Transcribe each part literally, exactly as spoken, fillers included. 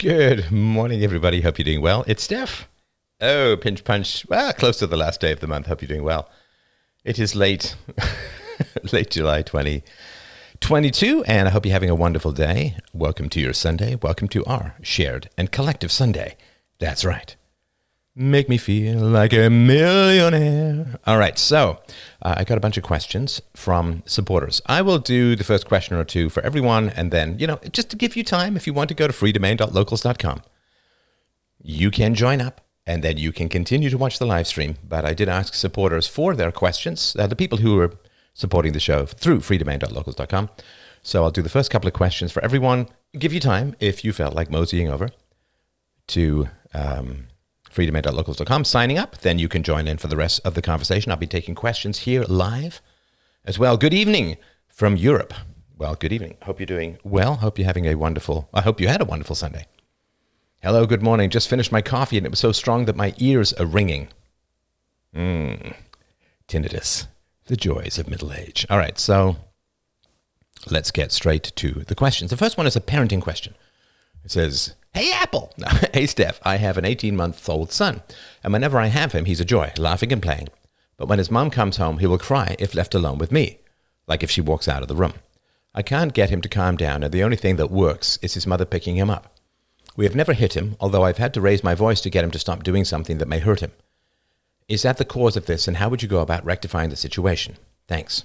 Good morning, everybody. Hope you're doing well. It's Steph. Oh, pinch punch. Well, close to the last day of the month. Hope you're doing well. It is late, late July twenty twenty-two, and I hope you're having a wonderful day. Welcome to your Sunday. Welcome to our shared and collective Sunday. That's right. Make me feel like a millionaire. All right, so uh, I got a bunch of questions from supporters. I will do the first question or two for everyone, and then, you know, just to give you time, if you want to go to free domain dot locals dot com, you can join up, and then you can continue to watch the live stream. But I did ask supporters for their questions, uh, the people who are supporting the show through free domain dot locals dot com. So I'll do the first couple of questions for everyone. Give you time, if you felt like moseying over to Um, free domain dot locals dot com, signing up, then you can join in for the rest of the conversation. I'll be taking questions here live as well. Good evening from Europe. Well, good evening. Hope you're doing well. Hope you're having a wonderful, I hope you had a wonderful Sunday. Hello, good morning. Just finished my coffee and it was so strong that my ears are ringing. Mmm, tinnitus, the joys of middle age. All right, so let's get straight to the questions. The first one is a parenting question. It says, "Hey, Apple." "Hey, Steph, I have an eighteen-month-old son, and whenever I have him, he's a joy, laughing and playing. But when his mom comes home, he will cry if left alone with me, like if she walks out of the room. I can't get him to calm down, and the only thing that works is his mother picking him up. We have never hit him, although I've had to raise my voice to get him to stop doing something that may hurt him. Is that the cause of this, and how would you go about rectifying the situation? Thanks."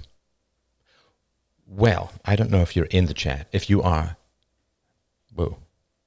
Well, I don't know if you're in the chat. If you are, whoa.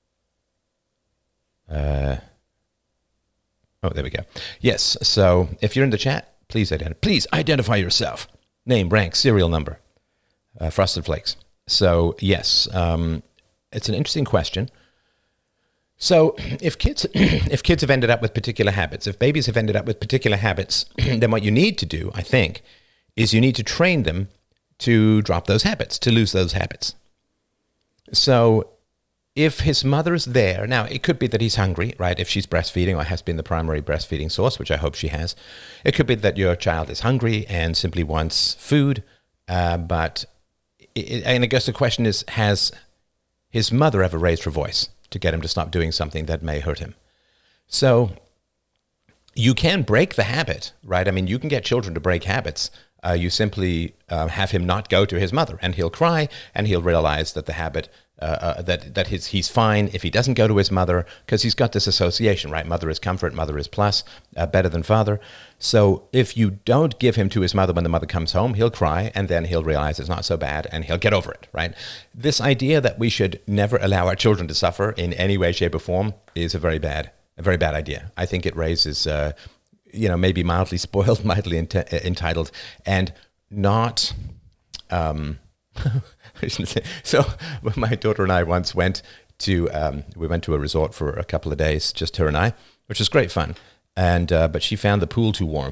Uh, oh, there we go. Yes, so if you're in the chat, please identify, please identify yourself. Name, rank, serial number, uh, Frosted Flakes. So, yes, um, it's an interesting question. So if kids if kids have ended up with particular habits, if babies have ended up with particular habits, then what you need to do, I think, is you need to train them to drop those habits, to lose those habits. So if his mother is there, now it could be that he's hungry, right? If she's breastfeeding or has been the primary breastfeeding source, which I hope she has, it could be that your child is hungry and simply wants food. Uh, but, it, and I guess the question is, has his mother ever raised her voice to get him to stop doing something that may hurt him? So you can break the habit, right? I mean, you can get children to break habits. Uh, you simply uh, have him not go to his mother, and he'll cry, and he'll realize that the habit, uh, uh, that that his, he's fine if he doesn't go to his mother, because he's got this association, right? Mother is comfort, mother is plus, uh, better than father. So if you don't give him to his mother when the mother comes home, he'll cry, and then he'll realize it's not so bad, and he'll get over it, right? This idea that we should never allow our children to suffer in any way, shape, or form is a very bad, a very bad idea. I think it raises Uh, you know, maybe mildly spoiled, mildly ent- entitled, and not, um, so my daughter and I once went to, um, we went to a resort for a couple of days, just her and I, which was great fun. And, uh, but she found the pool too warm.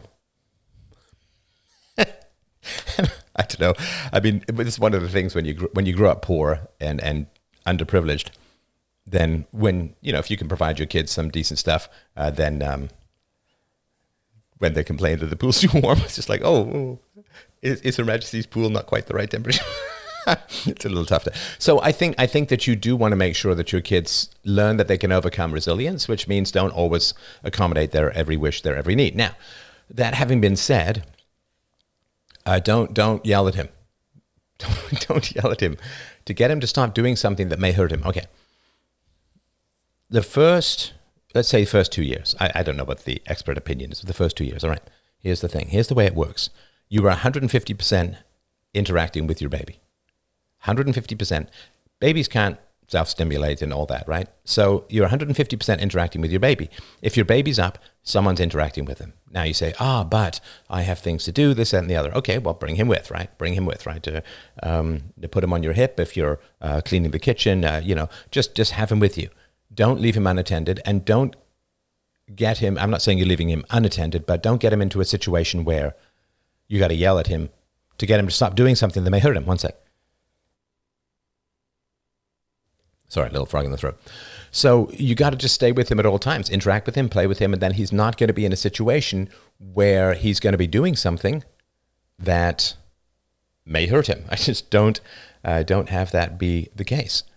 I don't know. I mean, this is one of the things when you, gr- when you grow up poor and, and underprivileged, then when, you know, if you can provide your kids some decent stuff, uh, then, um, when they complain that the pool's too warm, it's just like, oh, is, is Her Majesty's pool not quite the right temperature? It's a little tough. To, so I think I think that you do want to make sure that your kids learn that they can overcome resilience, which means don't always accommodate their every wish, their every need. Now, that having been said, uh, don't don't yell at him. Don't, don't yell at him to get him to stop doing something that may hurt him. Okay. The first... Let's say first two years. I, I don't know what the expert opinion is, but the first two years. All right. Here's the thing. Here's the way it works. You are one hundred fifty percent interacting with your baby. one hundred fifty percent. Babies can't self-stimulate and all that, right? So you're one hundred fifty percent interacting with your baby. If your baby's up, someone's interacting with him. Now you say, ah, but I have things to do, this, that, and the other. Okay, well, bring him with, right? Bring him with, right? To, um, to put him on your hip if you're uh, cleaning the kitchen, uh, you know, just, just have him with you. Don't leave him unattended, and don't get him, I'm not saying you're leaving him unattended, but don't get him into a situation where you got to yell at him to get him to stop doing something that may hurt him. One sec. Sorry, a little frog in the throat. So you got to just stay with him at all times, interact with him, play with him, and then he's not going to be in a situation where he's going to be doing something that may hurt him. I just don't uh, don't have that be the case.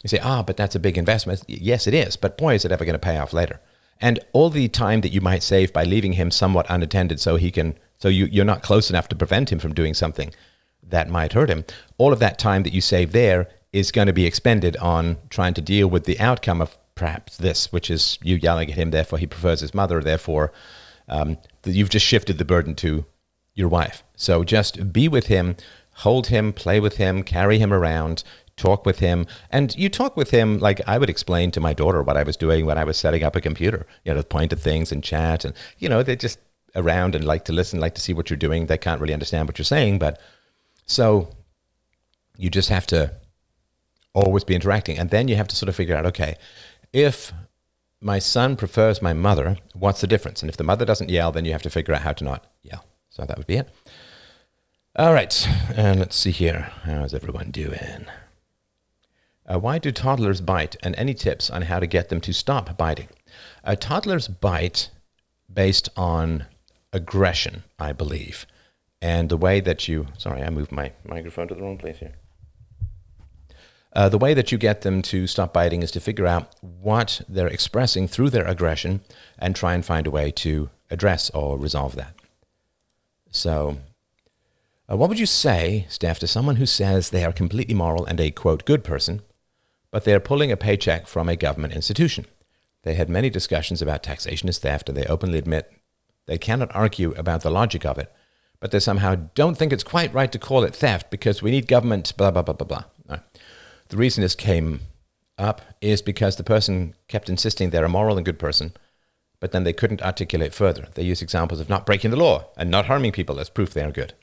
You say, ah, but that's a big investment. Yes, it is. But boy, is it ever going to pay off later. And all the time that you might save by leaving him somewhat unattended so he can, so you, you're not close enough to prevent him from doing something that might hurt him, all of that time that you save there is going to be expended on trying to deal with the outcome of perhaps this, which is you yelling at him, therefore he prefers his mother, therefore um, you've just shifted the burden to your wife. So just be with him, hold him, play with him, carry him around, talk with him. And you talk with him like I would explain to my daughter what I was doing when I was setting up a computer, you know, point at things and chat. And, you know, they're just around and like to listen, like to see what you're doing. They can't really understand what you're saying. But so you just have to always be interacting. And then you have to sort of figure out, okay, if my son prefers my mother, what's the difference? And if the mother doesn't yell, then you have to figure out how to not yell. So that would be it. All right. And let's see here. How's everyone doing? Uh, why do toddlers bite? And any tips on how to get them to stop biting? Uh, toddlers bite based on aggression, I believe. And the way that you... Sorry, I moved my microphone to the wrong place here. Uh, the way that you get them to stop biting is to figure out what they're expressing through their aggression and try and find a way to address or resolve that. So, uh, what would you say, Steph, to someone who says they are completely moral and a, quote, good person, but they are pulling a paycheck from a government institution? They had many discussions about taxation as theft, and they openly admit they cannot argue about the logic of it, but they somehow don't think it's quite right to call it theft because we need government, blah, blah, blah, blah, blah. Right. The reason this came up is because the person kept insisting they're a moral and good person, but then they couldn't articulate further. They use examples of not breaking the law and not harming people as proof they are good.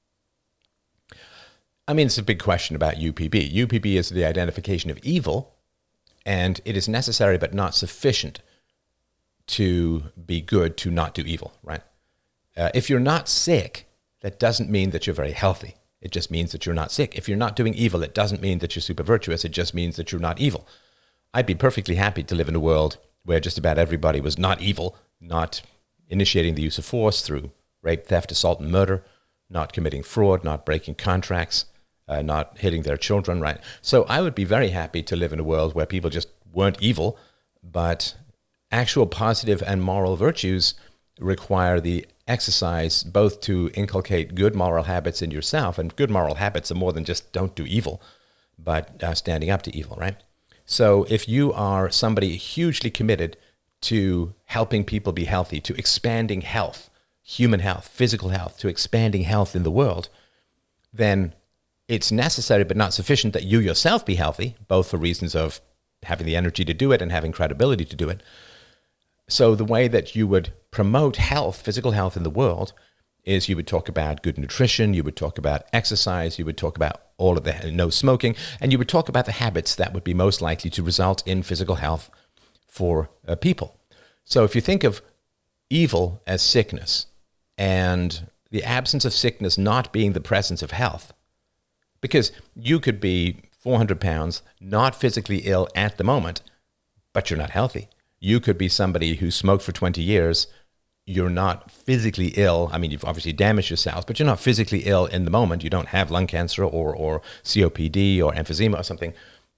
I mean, it's a big question about U P B. U P B is the identification of evil, and it is necessary but not sufficient to be good to not do evil, right? Uh, if you're not sick, that doesn't mean that you're very healthy. It just means that you're not sick. If you're not doing evil, it doesn't mean that you're super virtuous. It just means that you're not evil. I'd be perfectly happy to live in a world where just about everybody was not evil, not initiating the use of force through rape, theft, assault, and murder, not committing fraud, not breaking contracts, uh, not hitting their children, right? So I would be very happy to live in a world where people just weren't evil, but actual positive and moral virtues require the exercise both to inculcate good moral habits in yourself, and good moral habits are more than just don't do evil, but uh, standing up to evil, right? So if you are somebody hugely committed to helping people be healthy, to expanding health, human health, physical health, to expanding health in the world, then it's necessary but not sufficient that you yourself be healthy, both for reasons of having the energy to do it and having credibility to do it. So the way that you would promote health, physical health in the world, is you would talk about good nutrition, you would talk about exercise, you would talk about all of the no smoking, and you would talk about the habits that would be most likely to result in physical health for uh, people. So if you think of evil as sickness and the absence of sickness not being the presence of health, because you could be four hundred pounds, not physically ill at the moment, but you're not healthy. You could be somebody who smoked for twenty years. You're not physically ill. I mean, you've obviously damaged yourself, but you're not physically ill in the moment. You don't have lung cancer or, or C O P D or emphysema or something.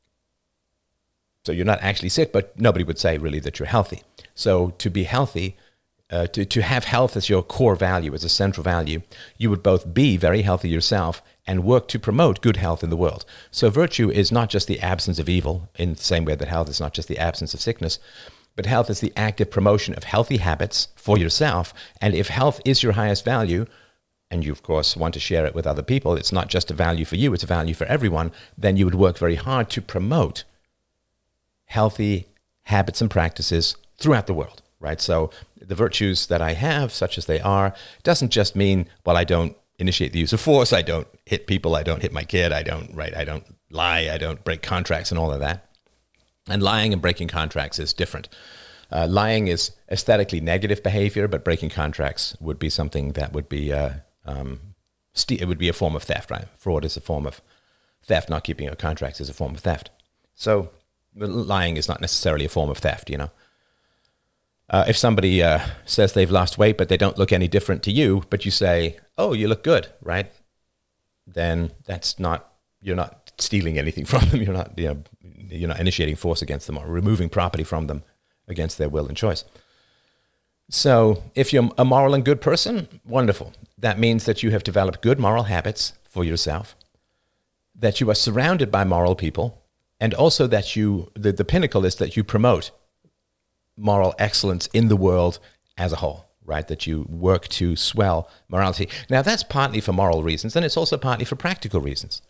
So you're not actually sick, but nobody would say really that you're healthy. So to be healthy, uh, to, to have health as your core value, as a central value, you would both be very healthy yourself and work to promote good health in the world. So virtue is not just the absence of evil, in the same way that health is not just the absence of sickness, but health is the active promotion of healthy habits for yourself. And if health is your highest value, and you, of course, want to share it with other people, it's not just a value for you, it's a value for everyone, then you would work very hard to promote healthy habits and practices throughout the world, right? So the virtues that I have, such as they are, doesn't just mean, well, I don't initiate the use of force, I don't hit people, I don't hit my kid, I don't, right, I don't lie, I don't break contracts and all of that. And lying and breaking contracts is different. Uh, lying is aesthetically negative behavior, but breaking contracts would be something that would be, uh, um, st- it would be a form of theft, right? Fraud is a form of theft. Not keeping your contracts is a form of theft. So lying is not necessarily a form of theft, you know. Uh, if somebody uh, says they've lost weight, but they don't look any different to you, but you say, oh, you look good, right? Then that's not, you're not stealing anything from them. You're not, you know, you're not initiating force against them or removing property from them against their will and choice. So if you're a moral and good person, wonderful. That means that you have developed good moral habits for yourself, that you are surrounded by moral people, and also that you, the, the pinnacle is that you promote moral excellence in the world as a whole, right? That you work to swell morality. Now, that's partly for moral reasons, and it's also partly for practical reasons.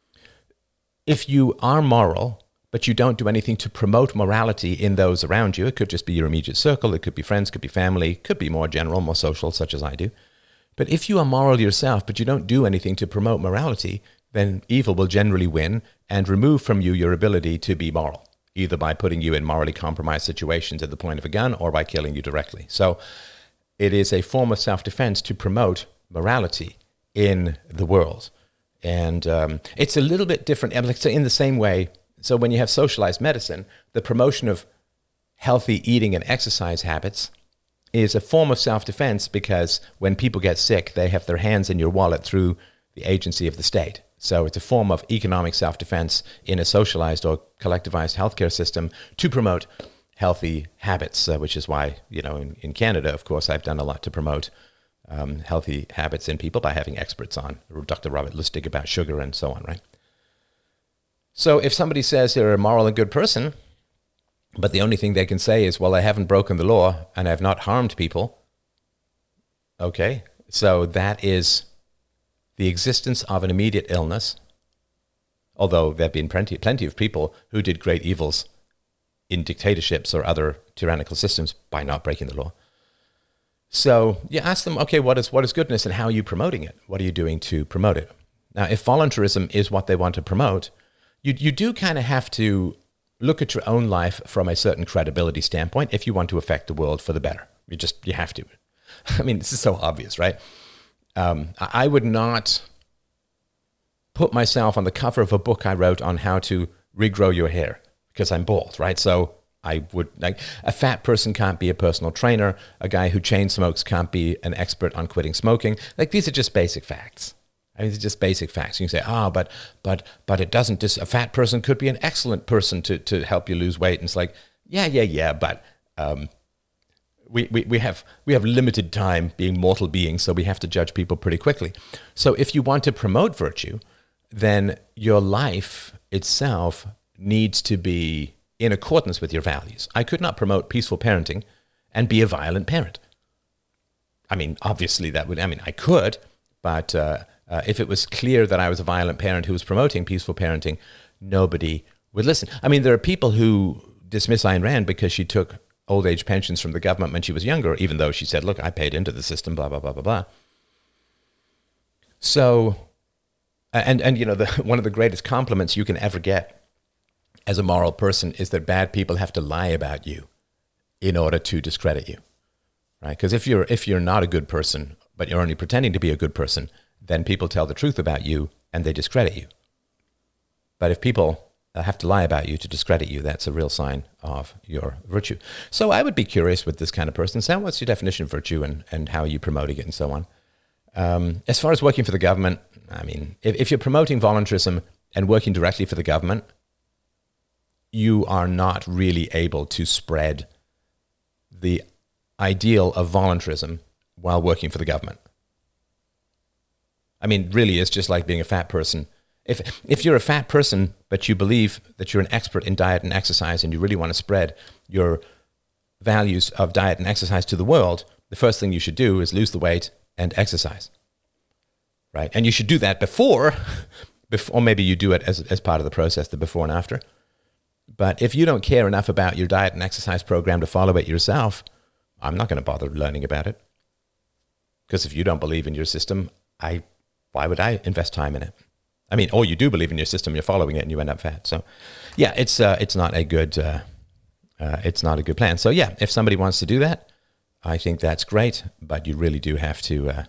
If you are moral, but you don't do anything to promote morality in those around you, it could just be your immediate circle, it could be friends, could be family, could be more general, more social, such as I do. But if you are moral yourself, but you don't do anything to promote morality, then evil will generally win and remove from you your ability to be moral, either by putting you in morally compromised situations at the point of a gun or by killing you directly. So it is a form of self-defense to promote morality in the world. And um, it's a little bit different. Like, so in the same way, so when you have socialized medicine, the promotion of healthy eating and exercise habits is a form of self-defense, because when people get sick, they have their hands in your wallet through the agency of the state. So it's a form of economic self-defense in a socialized or collectivized healthcare system to promote healthy habits, uh, which is why, you know, in, in Canada, of course, I've done a lot to promote um, healthy habits in people by having experts on, Doctor Robert Lustig about sugar and so on, right? So if somebody says they're a moral and good person, but the only thing they can say is, well, I haven't broken the law and I've not harmed people, okay, so that is the existence of an immediate illness, although there have been plenty, plenty of people who did great evils in dictatorships or other tyrannical systems by not breaking the law. So you ask them, okay, what is what is goodness and how are you promoting it? What are you doing to promote it? Now, if voluntarism is what they want to promote, you you do kind of have to look at your own life from a certain credibility standpoint if you want to affect the world for the better. You just, you have to. I mean, this is so obvious, right? Um, I would not put myself on the cover of a book I wrote on how to regrow your hair because I'm bald, right? So I would, like, a fat person can't be a personal trainer. A guy who chain smokes can't be an expert on quitting smoking. Like, these are just basic facts. I mean, it's just basic facts. You can say, ah, oh, but but but it doesn't. Dis- a fat person could be an excellent person to to help you lose weight. And it's like, yeah, yeah, yeah, but um, we, we we have we have limited time being mortal beings, so we have to judge people pretty quickly. So if you want to promote virtue, then your life itself needs to be in accordance with your values. I could not promote peaceful parenting and be a violent parent. I mean, obviously that would. I mean, I could, but. Uh, Uh, if it was clear that I was a violent parent who was promoting peaceful parenting, nobody would listen. I mean, there are people who dismiss Ayn Rand because she took old age pensions from the government when she was younger, even though she said, look, I paid into the system, blah, blah, blah, blah, blah. So, and, and you know, the, one of the greatest compliments you can ever get as a moral person is that bad people have to lie about you in order to discredit you, right? Because if you're, if you're not a good person, but you're only pretending to be a good person, then people tell the truth about you and they discredit you. But if people have to lie about you to discredit you, that's a real sign of your virtue. So I would be curious with this kind of person. So what's your definition of virtue and, and how are you promoting it and so on? Um, as far as working for the government, I mean, if, if you're promoting voluntarism and working directly for the government, you are not really able to spread the ideal of voluntarism while working for the government. I mean, really, it's just like being a fat person. If if you're a fat person, but you believe that you're an expert in diet and exercise and you really want to spread your values of diet and exercise to the world, the first thing you should do is lose the weight and exercise, right? And you should do that before, before or maybe you do it as, as part of the process, the before and after. But if you don't care enough about your diet and exercise program to follow it yourself, I'm not going to bother learning about it. Because if you don't believe in your system, I... why would I invest time in it? I mean, or you do believe in your system, you're following it, and you end up fat. So, yeah, it's uh, it's not a good uh, uh, it's not a good plan. So, yeah, if somebody wants to do that, I think that's great. But you really do have to. Uh,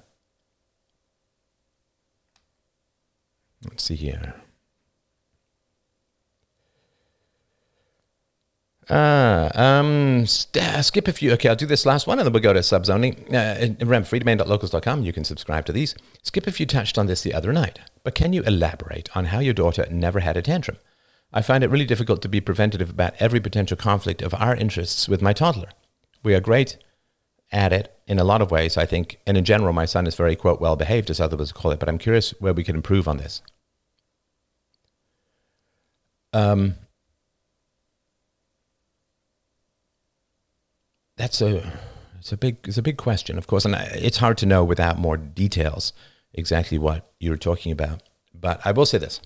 let's see here. Uh, um, st- uh, skip a few. Okay, I'll do this last one and then we'll go to subzoning. Uh, remember, freedomain dot locals dot com. You can subscribe to these. Skip if you touched on this the other night, but can you elaborate on how your daughter never had a tantrum? I find it really difficult to be preventative about every potential conflict of our interests with my toddler. We are great at it in a lot of ways, I think, and in general, my son is very, quote, well-behaved, as others call it, but I'm curious where we can improve on this. Um, that's a, it's a big, it's a big question, of course, and it's hard to know without more details exactly what you're talking about. But I will say this.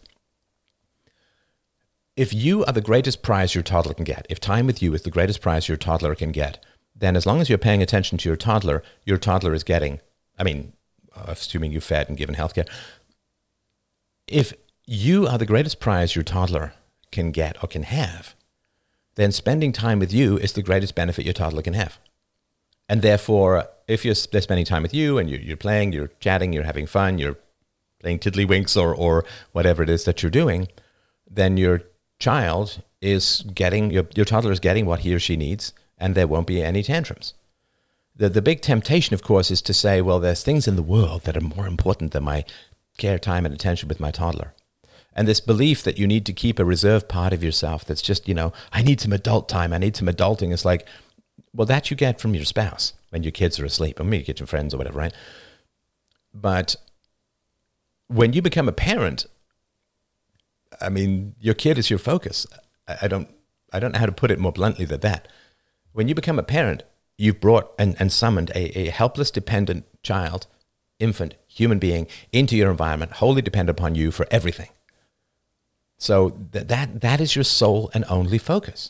If you are the greatest prize your toddler can get, if time with you is the greatest prize your toddler can get, then as long as you're paying attention to your toddler, your toddler is getting, I mean, assuming you've fed and given healthcare, if you are the greatest prize your toddler can get or can have, then spending time with you is the greatest benefit your toddler can have. And therefore, if you're they're spending time with you and you're, you're playing, you're chatting, you're having fun, you're playing tiddlywinks or, or whatever it is that you're doing, then your child is getting, your, your toddler is getting what he or she needs, and there won't be any tantrums. The, the big temptation, of course, is to say, well, there's things in the world that are more important than my care, time, and attention with my toddler. And this belief that you need to keep a reserved part of yourself that's just, you know, I need some adult time, I need some adulting. It's like, well, that you get from your spouse when your kids are asleep, or maybe you get your friends or whatever, right? But when you become a parent, I mean, your kid is your focus. I, I don't I don't know how to put it more bluntly than that. When you become a parent, you've brought and, and summoned a, a helpless, dependent child, infant, human being into your environment, wholly dependent upon you for everything. So th- that that is your sole and only focus.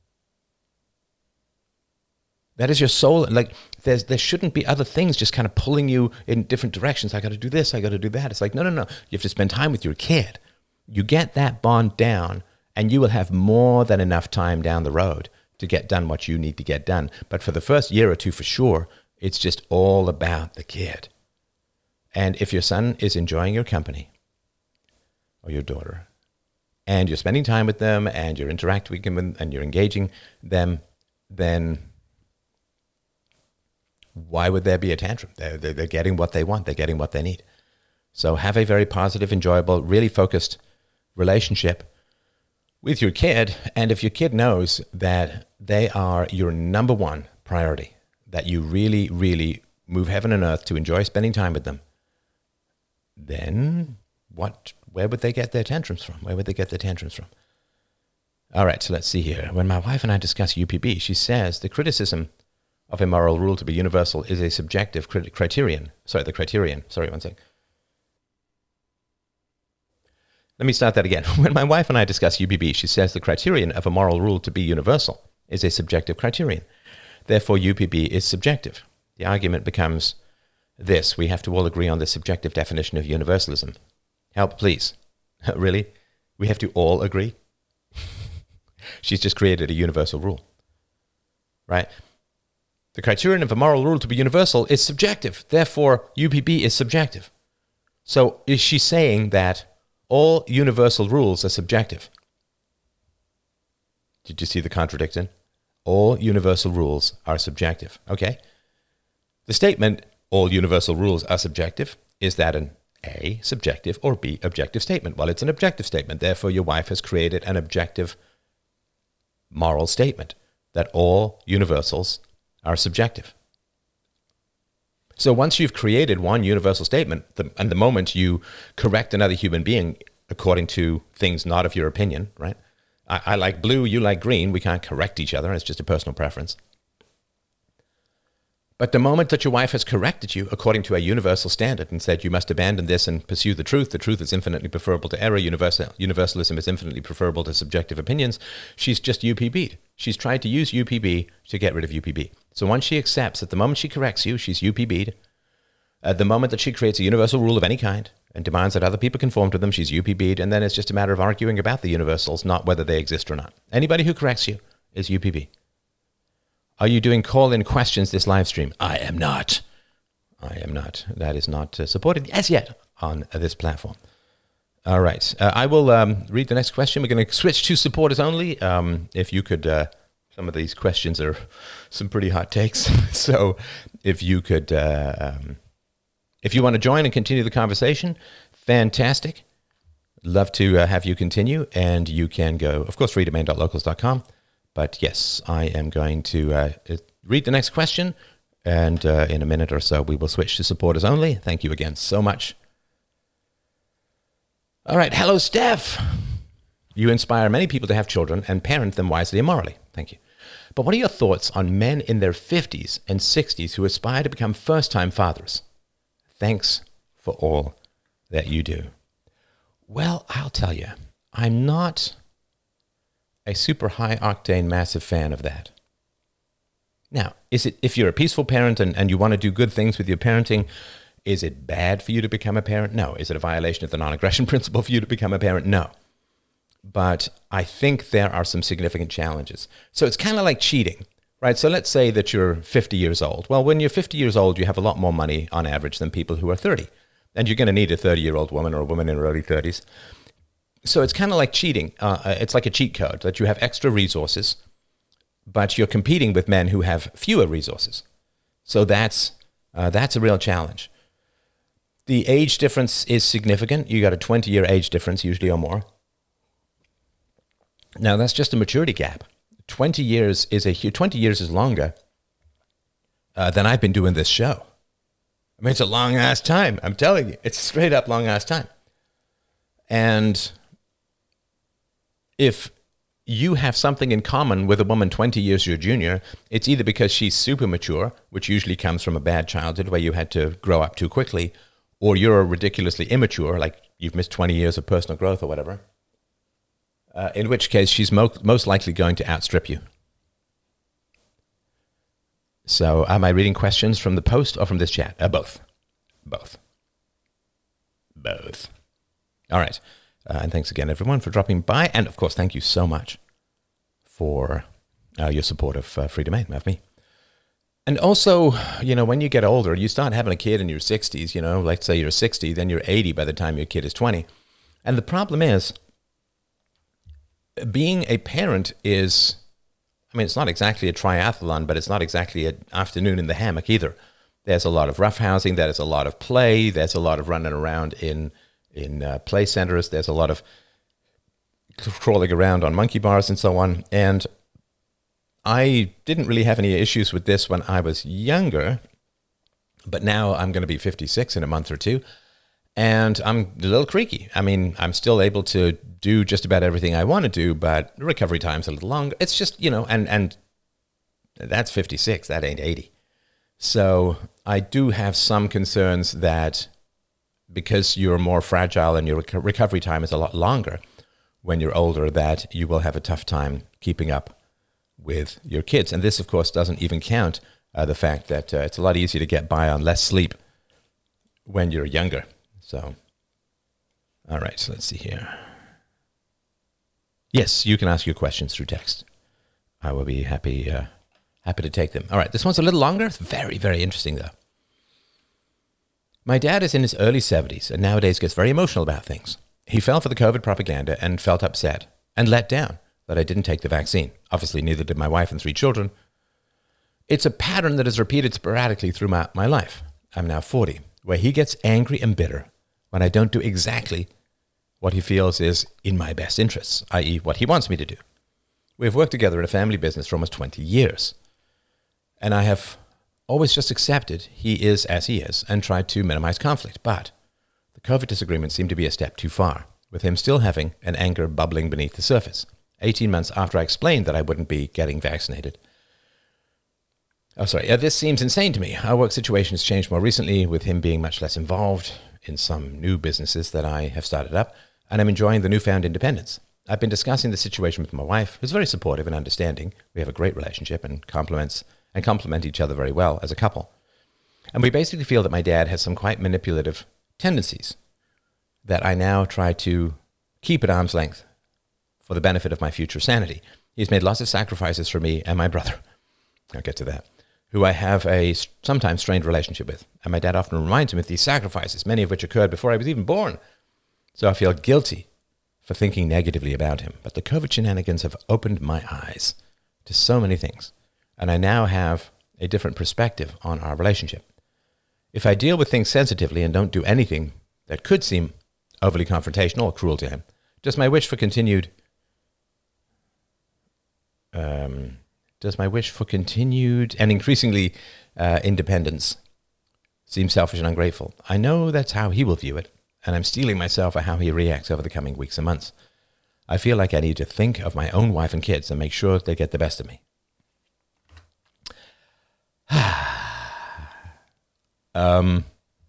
That is your soul. Like there's there shouldn't be other things just kind of pulling you in different directions. I got to do this. I got to do that. It's like, no, no, no. You have to spend time with your kid. You get that bond down and you will have more than enough time down the road to get done what you need to get done. But for the first year or two, for sure, it's just all about the kid. And if your son is enjoying your company or your daughter, and you're spending time with them and you're interacting with them and you're engaging them, then why would there be a tantrum? They're, they're, they're getting what they want. They're getting what they need. So have a very positive, enjoyable, really focused relationship with your kid. And if your kid knows that they are your number one priority, that you really, really move heaven and earth to enjoy spending time with them, then what? Where would they get their tantrums from? Where would they get their tantrums from? All right, so let's see here. When my wife and I discuss U P B, she says the criticism of a moral rule to be universal is a subjective crit- criterion. Sorry, the criterion. Sorry, one second. Let me start that again. When my wife and I discuss U P B, she says the criterion of a moral rule to be universal is a subjective criterion. Therefore, U P B is subjective. The argument becomes this: we have to all agree on the subjective definition of universalism. Help, please. Really? We have to all agree? She's just created a universal rule, right? The criterion of a moral rule to be universal is subjective. Therefore, U P B is subjective. So is she saying that all universal rules are subjective? Did you see the contradiction? All universal rules are subjective. Okay. The statement, all universal rules are subjective, is that an A, subjective, or B, objective statement? Well, it's an objective statement. Therefore, your wife has created an objective moral statement that all universals are subjective. So once you've created one universal statement, the, and the moment you correct another human being according to things not of your opinion, right? I, I like blue, you like green. We can't correct each other. It's just a personal preference. But the moment that your wife has corrected you according to a universal standard and said you must abandon this and pursue the truth, the truth is infinitely preferable to error, universal, universalism is infinitely preferable to subjective opinions, she's just U P B'd. She's tried to use U P B to get rid of U P B. So once she accepts that the moment she corrects you, she's U P B'd, at the moment that she creates a universal rule of any kind and demands that other people conform to them, she's U P B'd, and then it's just a matter of arguing about the universals, not whether they exist or not. Anybody who corrects you is U P B. Are you doing call-in questions this live stream? I am not. I am not. That is not uh, supported as yet on uh, this platform. All right. Uh, I will um, read the next question. We're going to switch to supporters only. Um, if you could uh, Some of these questions are some pretty hot takes. So if you could, uh, um, if you want to join and continue the conversation, fantastic. Love to uh, have you continue. And you can go, of course, freedomain dot locals dot com. But yes, I am going to uh, read the next question. And uh, in a minute or so, we will switch to supporters only. Thank you again so much. All right. Hello, Steph. You inspire many people to have children and parent them wisely and morally. Thank you. But what are your thoughts on men in their fifties and sixties who aspire to become first-time fathers? Thanks for all that you do. Well, I'll tell you, I'm not a super high-octane, massive fan of that. Now, is it if you're a peaceful parent and, and you want to do good things with your parenting, is it bad for you to become a parent? No. Is it a violation of the non-aggression principle for you to become a parent? No. But I think there are some significant challenges. So it's kind of like cheating, right? So let's say that you're fifty years old. Well, when you're fifty years old, you have a lot more money on average than people who are thirty. And you're going to need a thirty-year-old woman or a woman in her early thirties. So it's kind of like cheating. Uh, it's like a cheat code that you have extra resources, but you're competing with men who have fewer resources. So that's uh, that's a real challenge. The age difference is significant. You got a twenty-year age difference, usually or more. Now, that's just a maturity gap. twenty years is a twenty years is longer uh, than I've been doing this show. I mean, it's a long-ass time. I'm telling you. It's straight up long-ass time. And if you have something in common with a woman twenty years your junior, it's either because she's super mature, which usually comes from a bad childhood where you had to grow up too quickly, or you're ridiculously immature, like you've missed twenty years of personal growth or whatever. Uh, in which case, she's mo- most likely going to outstrip you. So, am I reading questions from the post or from this chat? Uh, both. Both. Both. All right. Uh, and thanks again, everyone, for dropping by. And, of course, thank you so much for uh, your support of uh, Free Domain, of me. And also, you know, when you get older, you start having a kid in your sixties, you know, let's say you're sixty, then you're eighty by the time your kid is twenty. And the problem is, being a parent is, I mean, it's not exactly a triathlon, but it's not exactly an afternoon in the hammock either. There's a lot of roughhousing. There's a lot of play. There's a lot of running around in in uh, play centers. There's a lot of crawling around on monkey bars and so on. And I didn't really have any issues with this when I was younger, but now I'm going to be fifty-six in a month or two. And I'm a little creaky. I mean, I'm still able to do just about everything I want to do, but recovery time's a little longer. It's just, you know, and, and that's fifty-six. That ain't eighty. So I do have some concerns that because you're more fragile and your rec- recovery time is a lot longer when you're older, that you will have a tough time keeping up with your kids. And this, of course, doesn't even count uh, the fact that uh, it's a lot easier to get by on less sleep when you're younger. So, all right, so let's see here. Yes, you can ask your questions through text. I will be happy uh, happy to take them. All right, this one's a little longer. It's very, very interesting, though. My dad is in his early seventies and nowadays gets very emotional about things. He fell for the COVID propaganda and felt upset and let down that I didn't take the vaccine. Obviously, neither did my wife and three children. It's a pattern that is repeated sporadically through my, my life. I'm now forty, where he gets angry and bitter when I don't do exactly what he feels is in my best interests, that is what he wants me to do. We've worked together in a family business for almost twenty years. And I have always just accepted he is as he is and tried to minimize conflict. But the COVID disagreement seemed to be a step too far, with him still having an anger bubbling beneath the surface. eighteen months after I explained that I wouldn't be getting vaccinated. Oh, sorry. Uh, this seems insane to me. Our work situation has changed more recently, with him being much less involved in some new businesses that I have started up, and I'm enjoying the newfound independence. I've been discussing the situation with my wife, who's very supportive and understanding. We have a great relationship and complements and complement each other very well as a couple. And we basically feel that my dad has some quite manipulative tendencies that I now try to keep at arm's length for the benefit of my future sanity. He's made lots of sacrifices for me and my brother. I'll get to that. Who I have a sometimes strained relationship with. And my dad often reminds him of these sacrifices, many of which occurred before I was even born. So I feel guilty for thinking negatively about him. But the COVID shenanigans have opened my eyes to so many things. And I now have a different perspective on our relationship. If I deal with things sensitively and don't do anything that could seem overly confrontational or cruel to him, does my wish for continued um, does my wish for continued and increasingly uh, independence seem selfish and ungrateful? I know that's how he will view it, and I'm steeling myself for how he reacts over the coming weeks and months. I feel like I need to think of my own wife and kids and make sure they get the best of me. um,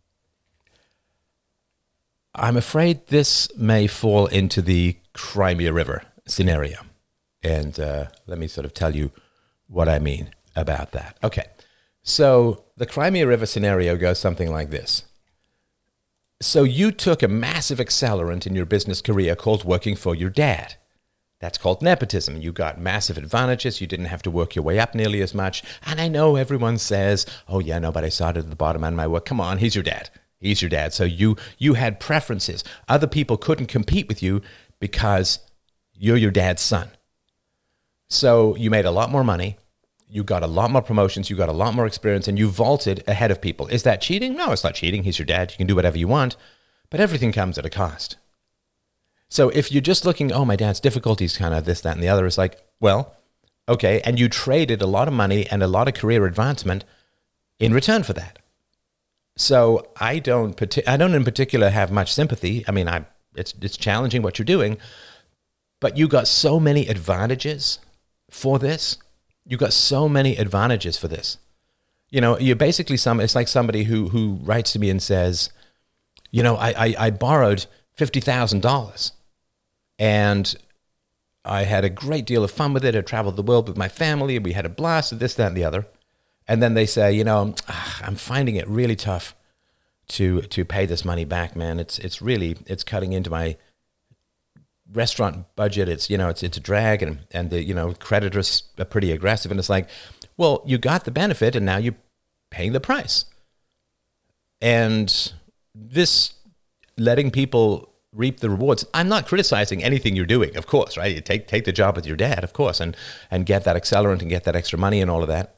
I'm afraid this may fall into the Crimea River scenario. And uh, let me sort of tell you what I mean about that. Okay, so the Crimea River scenario goes something like this. So you took a massive accelerant in your business career called working for your dad. That's called nepotism. You got massive advantages. You didn't have to work your way up nearly as much. And I know everyone says, oh yeah, no, but I started at the bottom and my work. Come on, he's your dad. He's your dad. So you you had preferences. Other people couldn't compete with you because you're your dad's son. So you made a lot more money. You got a lot more promotions. You got a lot more experience, and you vaulted ahead of people. Is that cheating? No, it's not cheating. He's your dad. You can do whatever you want, but everything comes at a cost. So if you're just looking, oh, my dad's difficulties, kind of this, that, and the other, it's like, well, okay, and you traded a lot of money and a lot of career advancement in return for that. So I don't, I don't in particular have much sympathy. I mean, I it's it's challenging what you're doing, but you got so many advantages for this. You got so many advantages for this. You know, you're basically some. It's like somebody who who writes to me and says, you know, I I, I borrowed fifty thousand dollars, and I had a great deal of fun with it. I traveled the world with my family. We had a blast of this, that, and the other. And then they say, you know, I'm finding it really tough to to pay this money back, man. It's it's really it's cutting into my restaurant budget. It's you know it's it's a drag, and and the you know creditors are pretty aggressive. And it's like, well, you got the benefit, and now you're paying the price. And this letting people reap the rewards. I'm not criticizing anything you're doing, of course, right? You take take the job with your dad, of course, and and get that accelerant and get that extra money and all of that.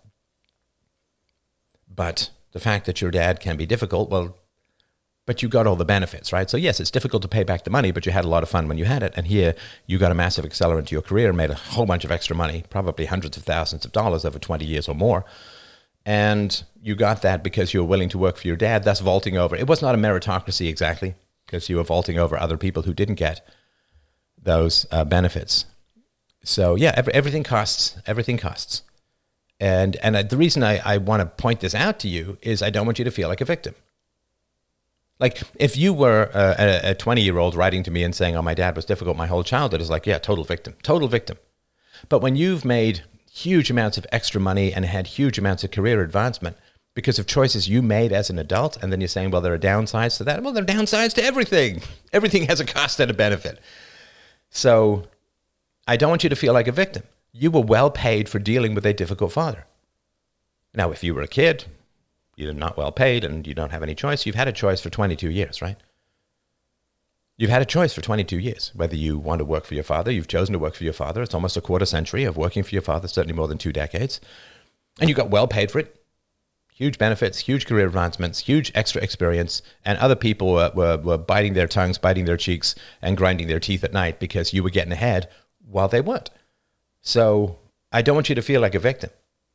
But the fact that your dad can be difficult, well, but you got all the benefits, right? So yes, it's difficult to pay back the money, but you had a lot of fun when you had it. And here you got a massive accelerant to your career and made a whole bunch of extra money, probably hundreds of thousands of dollars over twenty years or more. And you got that because you were willing to work for your dad, thus vaulting over. It was not a meritocracy exactly, because you were vaulting over other people who didn't get those uh, benefits. So yeah, every, everything costs, everything costs. And and the reason I, I want to point this out to you is I don't want you to feel like a victim. Like if you were a, a twenty-year-old writing to me and saying, oh, my dad was difficult my whole childhood, it's like, yeah, total victim, total victim. But when you've made huge amounts of extra money and had huge amounts of career advancement because of choices you made as an adult, and then you're saying, well, there are downsides to that. Well, there are downsides to everything. Everything has a cost and a benefit. So I don't want you to feel like a victim. You were well paid for dealing with a difficult father. Now, if you were a kid, you're not well paid and you don't have any choice. You've had a choice for twenty-two years, right? You've had a choice for twenty-two years, whether you want to work for your father. You've chosen to work for your father. It's almost a quarter century of working for your father, certainly more than two decades. And you got well paid for it. Huge benefits, huge career advancements, huge extra experience. And other people were, were, were biting their tongues, biting their cheeks, and grinding their teeth at night because you were getting ahead while they weren't. So I don't want you to feel like a victim.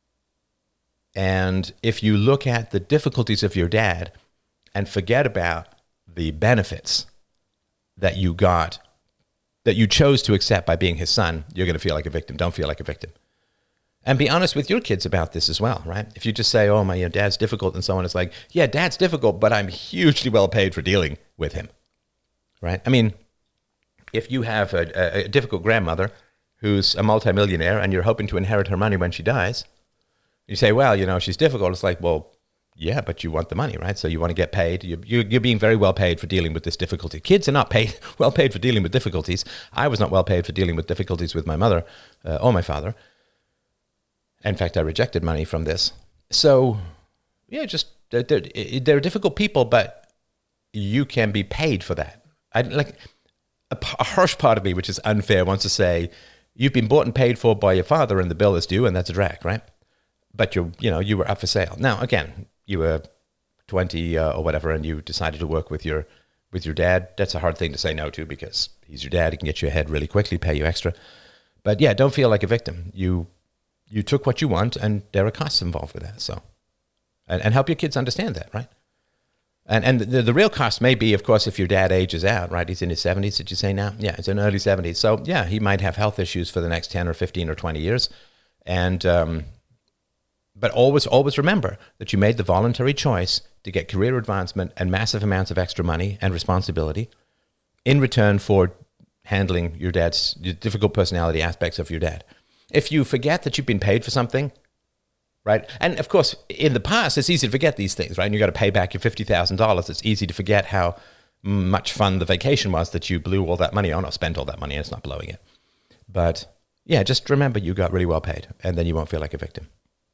And if you look at the difficulties of your dad and forget about the benefits that you got, that you chose to accept by being his son, you're going to feel like a victim. Don't feel like a victim. And be honest with your kids about this as well, right? If you just say, oh, my you know, dad's difficult and so on, it's like, yeah, dad's difficult, but I'm hugely well paid for dealing with him, right? I mean, if you have a, a, a difficult grandmother who's a multimillionaire and you're hoping to inherit her money when she dies, you say, well, you know, she's difficult. It's like, well, yeah, but you want the money, right? So you want to get paid. You, you, you're being very well paid for dealing with this difficulty. Kids are not paid well paid for dealing with difficulties. I was not well paid for dealing with difficulties with my mother uh, or my father. In fact, I rejected money from this. So, yeah, just they're, they're, they're difficult people, but you can be paid for that. I like a, a harsh part of me, which is unfair, wants to say, You've been bought and paid for by your father, and the bill is due, and that's a drag, right? But you you know you were up for sale. Now again, you were twenty uh, or whatever, and you decided to work with your with your dad. That's a hard thing to say no to because he's your dad. He can get you ahead really quickly, pay you extra. But yeah, don't feel like a victim. You you took what you want, and there are costs involved with that. So, and, and help your kids understand that, right? And and the, the real cost may be, of course, if your dad ages out, right? He's in his seventies, did you say now? Yeah, he's in early seventies. So yeah, he might have health issues for the next ten or fifteen or twenty years. And um, but always, always remember that you made the voluntary choice to get career advancement and massive amounts of extra money and responsibility in return for handling your dad's your difficult personality aspects of your dad. If you forget that you've been paid for something, right? And of course, in the past, it's easy to forget these things, right? And you got to pay back your fifty thousand dollars. It's easy to forget how much fun the vacation was that you blew all that money on or spent all that money. And it's not blowing it. But yeah, just remember you got really well paid, and then you won't feel like a victim.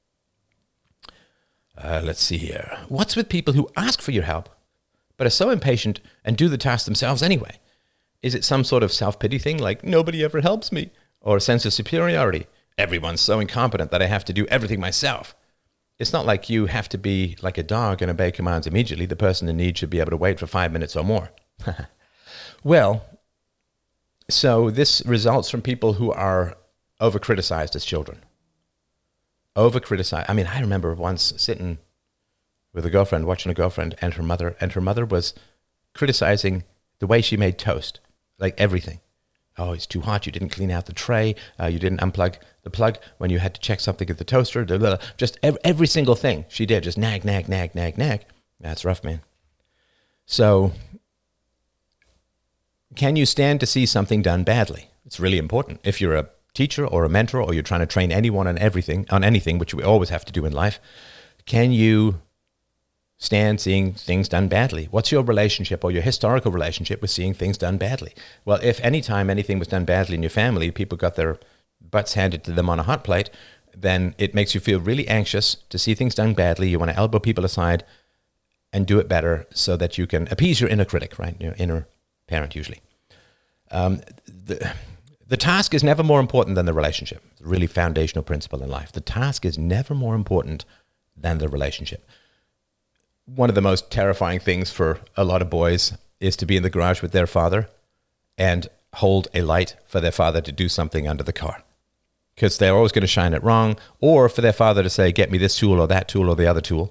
Uh, let's see here. What's with people who ask for your help, but are so impatient and do the task themselves anyway? Is it some sort of self-pity thing, like nobody ever helps me, or a sense of superiority? Everyone's so incompetent that I have to do everything myself. It's not like you have to be like a dog and obey commands immediately. The person in need should be able to wait for five minutes or more. Well, so this results from people who are over-criticized as children. Over-criticized. I mean, I remember once sitting with a girlfriend, watching a girlfriend and her mother, and her mother was criticizing the way she made toast, like everything. Oh, it's too hot. You didn't clean out the tray. Uh, you didn't unplug the plug when you had to check something at the toaster. Blah, blah, blah. Just every, every single thing she did, just nag, nag, nag, nag, nag. That's rough, man. So can you stand to see something done badly? It's really important. If you're a teacher or a mentor, or you're trying to train anyone on everything, on anything, which we always have to do in life, can you stand seeing things done badly? What's your relationship or your historical relationship with seeing things done badly? Well, if any time anything was done badly in your family, people got their butts handed to them on a hot plate, then it makes you feel really anxious to see things done badly. You want to elbow people aside and do it better so that you can appease your inner critic, right? Your inner parent, usually. Um, the, the task is never more important than the relationship. It's a really foundational principle in life. The task is never more important than the relationship. One of the most terrifying things for a lot of boys is to be in the garage with their father and hold a light for their father to do something under the car, because they're always going to shine it wrong, or for their father to say, get me this tool or that tool or the other tool.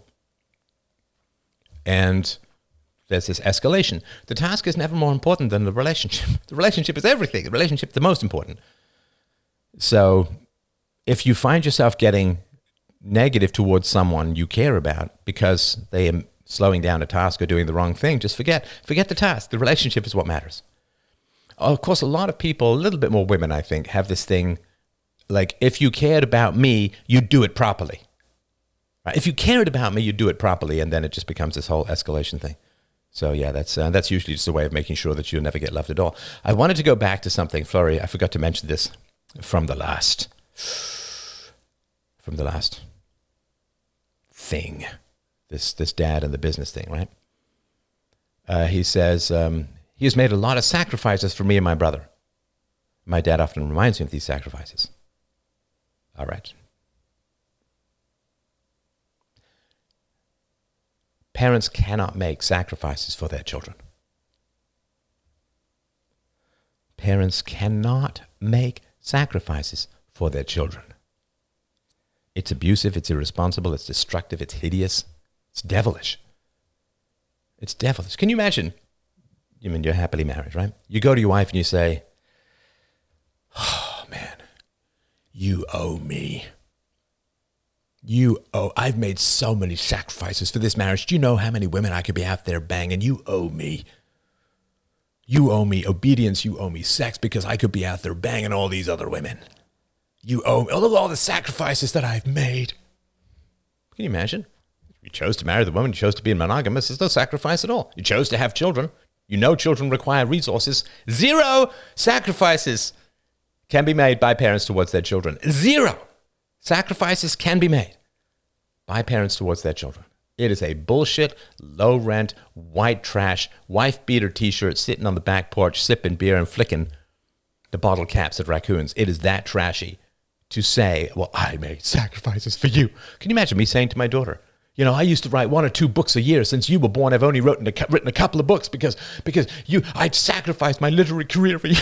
And there's this escalation. The task is never more important than the relationship. The relationship is everything. The relationship is the most important. So if you find yourself getting negative towards someone you care about because they are slowing down a task or doing the wrong thing, just forget. Forget the task. The relationship is what matters. Of course, a lot of people, a little bit more women, I think, have this thing like, if you cared about me, you'd do it properly. Right? If you cared about me, you'd do it properly, and then it just becomes this whole escalation thing. So yeah, that's uh, that's usually just a way of making sure that you'll never get loved at all. I wanted to go back to something, Flurry. I forgot to mention this from the last, from the last thing, this this dad and the business thing, right? Uh, he says um, he has made a lot of sacrifices for me and my brother. My dad often reminds me of these sacrifices. All right. Parents cannot make sacrifices for their children. Parents cannot make sacrifices for their children. It's abusive, it's irresponsible, it's destructive, it's hideous, it's devilish. It's devilish. Can you imagine? You mean you're happily married, right? You go to your wife and you say, oh man, you owe me. You owe, I've made so many sacrifices for this marriage. Do you know how many women I could be out there banging? You owe me. You owe me obedience. You owe me sex, because I could be out there banging all these other women. You owe me. Look at all the sacrifices that I've made. Can you imagine? You chose to marry the woman. You chose to be monogamous. There's no sacrifice at all. You chose to have children. You know children require resources. Zero sacrifices can be made by parents towards their children. Zero sacrifices can be made by parents towards their children. It is a bullshit, low rent, white trash, wife beater t-shirt sitting on the back porch, sipping beer and flicking the bottle caps at raccoons. It is that trashy to say, well, I made sacrifices for you. Can you imagine me saying to my daughter, you know, I used to write one or two books a year. Since you were born, I've only written a, written a couple of books because because you, I'd sacrificed my literary career for you.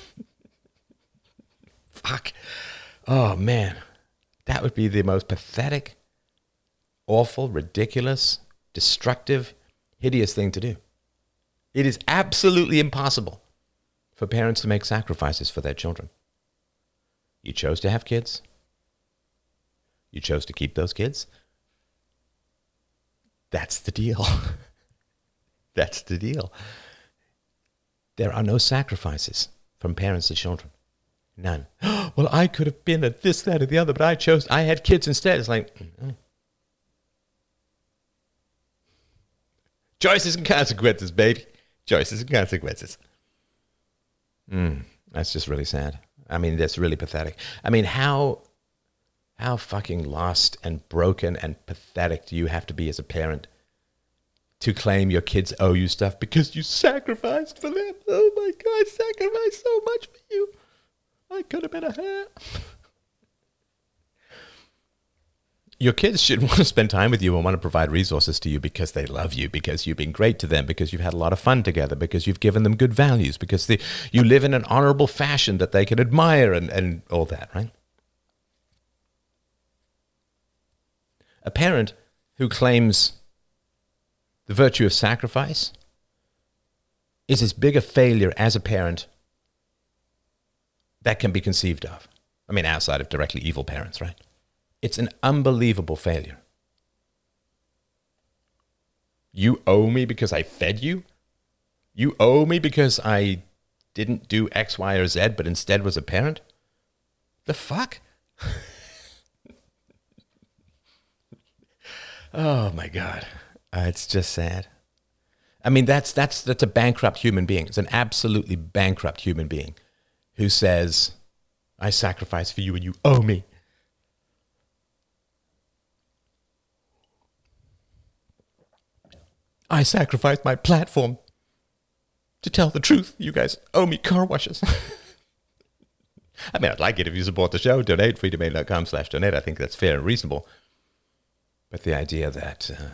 Fuck. Oh, man. That would be the most pathetic, awful, ridiculous, destructive, hideous thing to do. It is absolutely impossible for parents to make sacrifices for their children. You chose to have kids. You chose to keep those kids. That's the deal. That's the deal. There are no sacrifices from parents to children. None. Well, I could have been at this, that, or the other, but I chose, I had kids instead. It's like, mm. Choices and consequences, baby. Choices and consequences. Mm, that's just really sad. I mean, that's really pathetic. I mean, how how fucking lost and broken and pathetic do you have to be as a parent to claim your kids owe you stuff because you sacrificed for them? Oh my God, I sacrificed so much for you. I could have been a hair. Your kids should want to spend time with you and want to provide resources to you because they love you, because you've been great to them, because you've had a lot of fun together, because you've given them good values, because they, you live in an honorable fashion that they can admire and, and all that, right? A parent who claims the virtue of sacrifice is as big a failure as a parent that can be conceived of. I mean, outside of directly evil parents, right? It's an unbelievable failure. You owe me because I fed you? You owe me because I didn't do X, Y, or Z, but instead was a parent? The fuck? Oh my God. Uh, it's just sad. I mean, that's that's that's a bankrupt human being. It's an absolutely bankrupt human being who says, I sacrificed for you and you owe me. I sacrificed my platform to tell the truth. You guys owe me car washes. I mean, I'd like it if you support the show. Donate, freedomain.com slash donate. I think that's fair and reasonable. But the idea that, uh,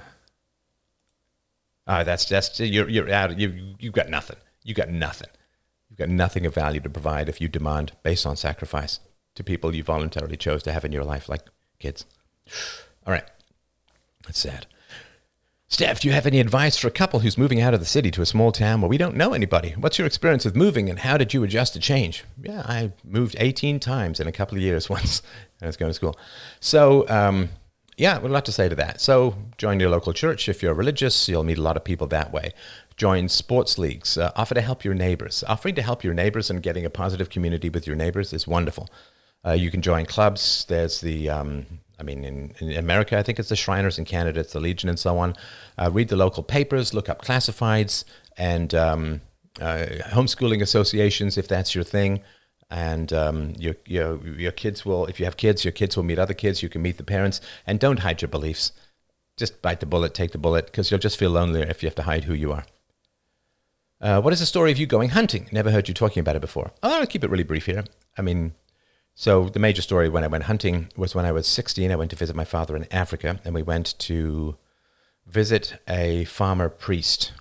oh, that's just, you're, you're out, you, you've got nothing. You've got nothing. You've got nothing of value to provide if you demand based on sacrifice to people you voluntarily chose to have in your life, like kids. All right. That's sad. Steph, do you have any advice for a couple who's moving out of the city to a small town where we don't know anybody? What's your experience with moving and how did you adjust to change? Yeah, I moved eighteen times in a couple of years once when I was going to school. So, um, yeah, we'd lot to say to that. So join your local church. If you're religious, you'll meet a lot of people that way. Join sports leagues. Uh, offer to help your neighbors. Offering to help your neighbors and getting a positive community with your neighbors is wonderful. Uh, you can join clubs. There's the... Um, I mean, in, in America, I think it's the Shriners. In Canada, it's the Legion and so on. Uh, read the local papers, look up classifieds and um, uh, homeschooling associations if that's your thing. And um, your, your your kids will, if you have kids, your kids will meet other kids. You can meet the parents. And don't hide your beliefs. Just bite the bullet, take the bullet, because you'll just feel lonelier if you have to hide who you are. Uh, what is the story of you going hunting? Never heard you talking about it before. I'll keep it really brief here. I mean... So the major story when I went hunting was when I was sixteen. I went to visit my father in Africa, and we went to visit a farmer priest.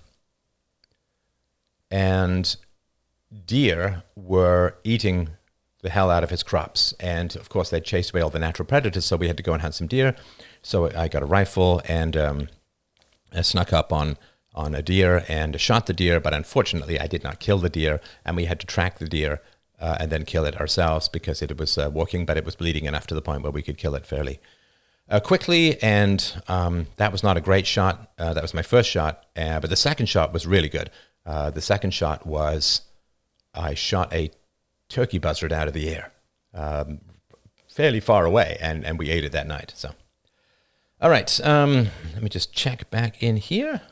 And deer were eating the hell out of his crops. And, of course, they chased away all the natural predators, so we had to go and hunt some deer. So I got a rifle and um, I snuck up on, on a deer and shot the deer, but unfortunately I did not kill the deer, and we had to track the deer Uh, and then kill it ourselves because it was uh, walking, but it was bleeding enough to the point where we could kill it fairly uh, quickly. And um, that was not a great shot. Uh, that was my first shot, uh, but the second shot was really good. Uh, the second shot was I shot a turkey buzzard out of the air, um, fairly far away, and, and we ate it that night. So, all right, um, let me just check back in here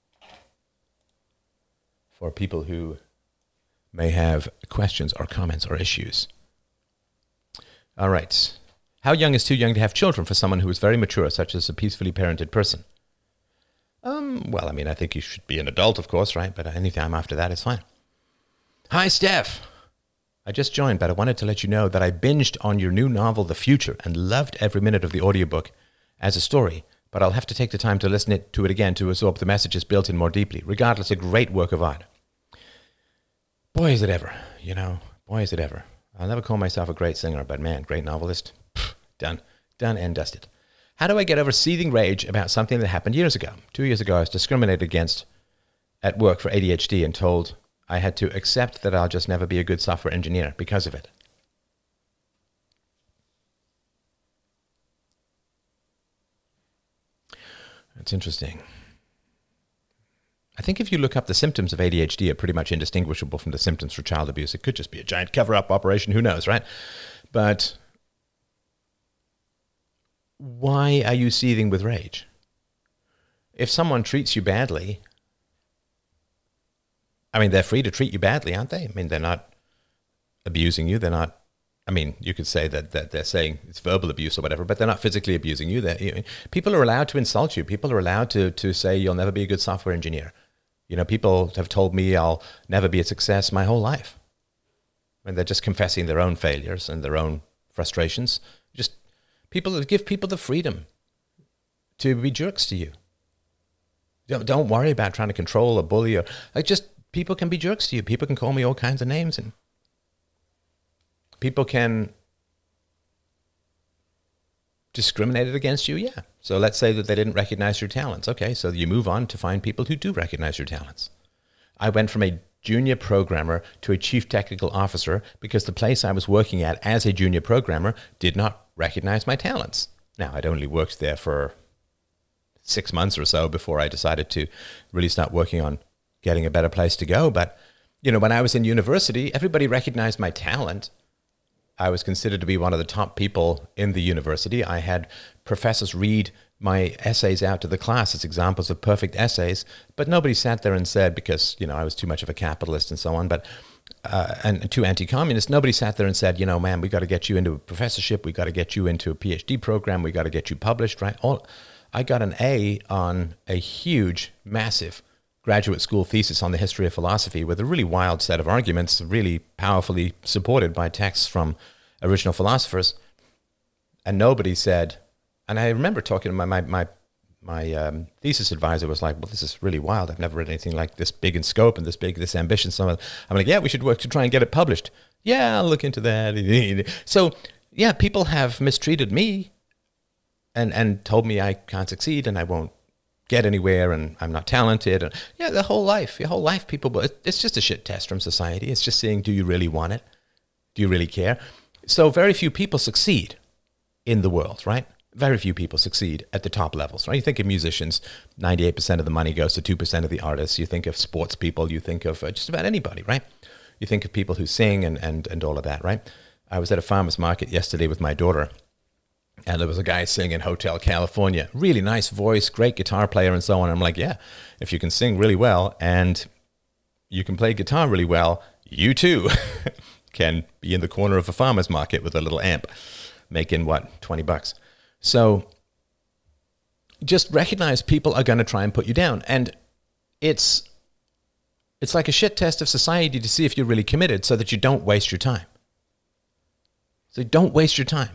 for people who may have questions or comments or issues. All right. How young is too young to have children for someone who is very mature, such as a peacefully parented person? Um, well, I mean, I think you should be an adult, of course, right? But any time after that is fine. Hi, Steph. I just joined, but I wanted to let you know that I binged on your new novel, The Future, and loved every minute of the audiobook as a story, but I'll have to take the time to listen it, to it again to absorb the messages built in more deeply. Regardless, a great work of art. Boy, is it ever, you know, boy, is it ever. I'll never call myself a great singer, but man, great novelist. Pfft, done, done and dusted. How do I get over seething rage about something that happened years ago? Two years ago, I was discriminated against at work for A D H D and told I had to accept that I'll just never be a good software engineer because of it. That's interesting. I think if you look up the symptoms of A D H D are pretty much indistinguishable from the symptoms for child abuse. It could just be a giant cover-up operation, who knows, right? But why are you seething with rage? If someone treats you badly, I mean, they're free to treat you badly, aren't they? I mean, they're not abusing you. They're not, I mean, you could say that, that they're saying it's verbal abuse or whatever, but they're not physically abusing you. They're, you know, people are allowed to insult you. People are allowed to, to say you'll never be a good software engineer. You know, people have told me I'll never be a success my whole life. And they're just confessing their own failures and their own frustrations. Just people give people the freedom to be jerks to you. Don't, don't worry about trying to control or bully or like just people can be jerks to you. People can call me all kinds of names and people can discriminate against you. Yeah. So let's say that they didn't recognize your talents. Okay. So you move on to find people who do recognize your talents. I went from a junior programmer to a chief technical officer because the place I was working at as a junior programmer did not recognize my talents. Now, I'd only worked there for six months or so before I decided to really start working on getting a better place to go. But, you know, when I was in university, everybody recognized my talent. I was considered to be one of the top people in the university. I had professors read my essays out to the class as examples of perfect essays, but nobody sat there and said, because, you know, I was too much of a capitalist and so on, but uh, and too anti-communist, nobody sat there and said, you know, man, we got to get you into a professorship. We got to get you into a PhD program. We got to get you published, right? All, I got an A on a huge, massive graduate school thesis on the history of philosophy with a really wild set of arguments, really powerfully supported by texts from original philosophers. And nobody said, and I remember talking to my, my, my, my um, thesis advisor was like, well, this is really wild. I've never read anything like this big in scope and this big, this ambition. So I'm like, yeah, we should work to try and get it published. Yeah, I'll look into that. So yeah, people have mistreated me and, and told me I can't succeed and I won't get anywhere and I'm not talented. And yeah, the whole life, your whole life, people, it's just a shit test from society. It's just saying, do you really want it? Do you really care? So very few people succeed in the world, right? Very few people succeed at the top levels, right? You think of musicians, ninety-eight percent of the money goes to two percent of the artists. You think of sports people, you think of uh, just about anybody, right? You think of people who sing and, and, and all of that, right? I was at a farmer's market yesterday with my daughter, and there was a guy singing Hotel California. Really nice voice, great guitar player and so on. I'm like, yeah, if you can sing really well and you can play guitar really well, you too can be in the corner of a farmer's market with a little amp making, what, twenty bucks. So just recognize people are going to try and put you down. And it's it's like a shit test of society to see if you're really committed so that you don't waste your time. So don't waste your time.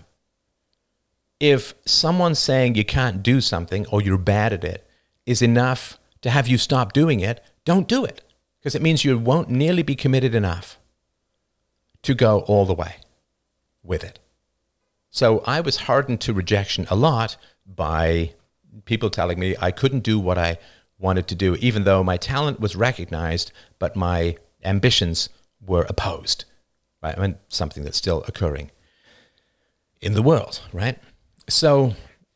If someone's saying you can't do something or you're bad at it is enough to have you stop doing it, don't do it. Because it means you won't nearly be committed enough to go all the way with it. So I was hardened to rejection a lot by people telling me I couldn't do what I wanted to do, even though my talent was recognized, but my ambitions were opposed. Right? I mean, something that's still occurring in the world, right? So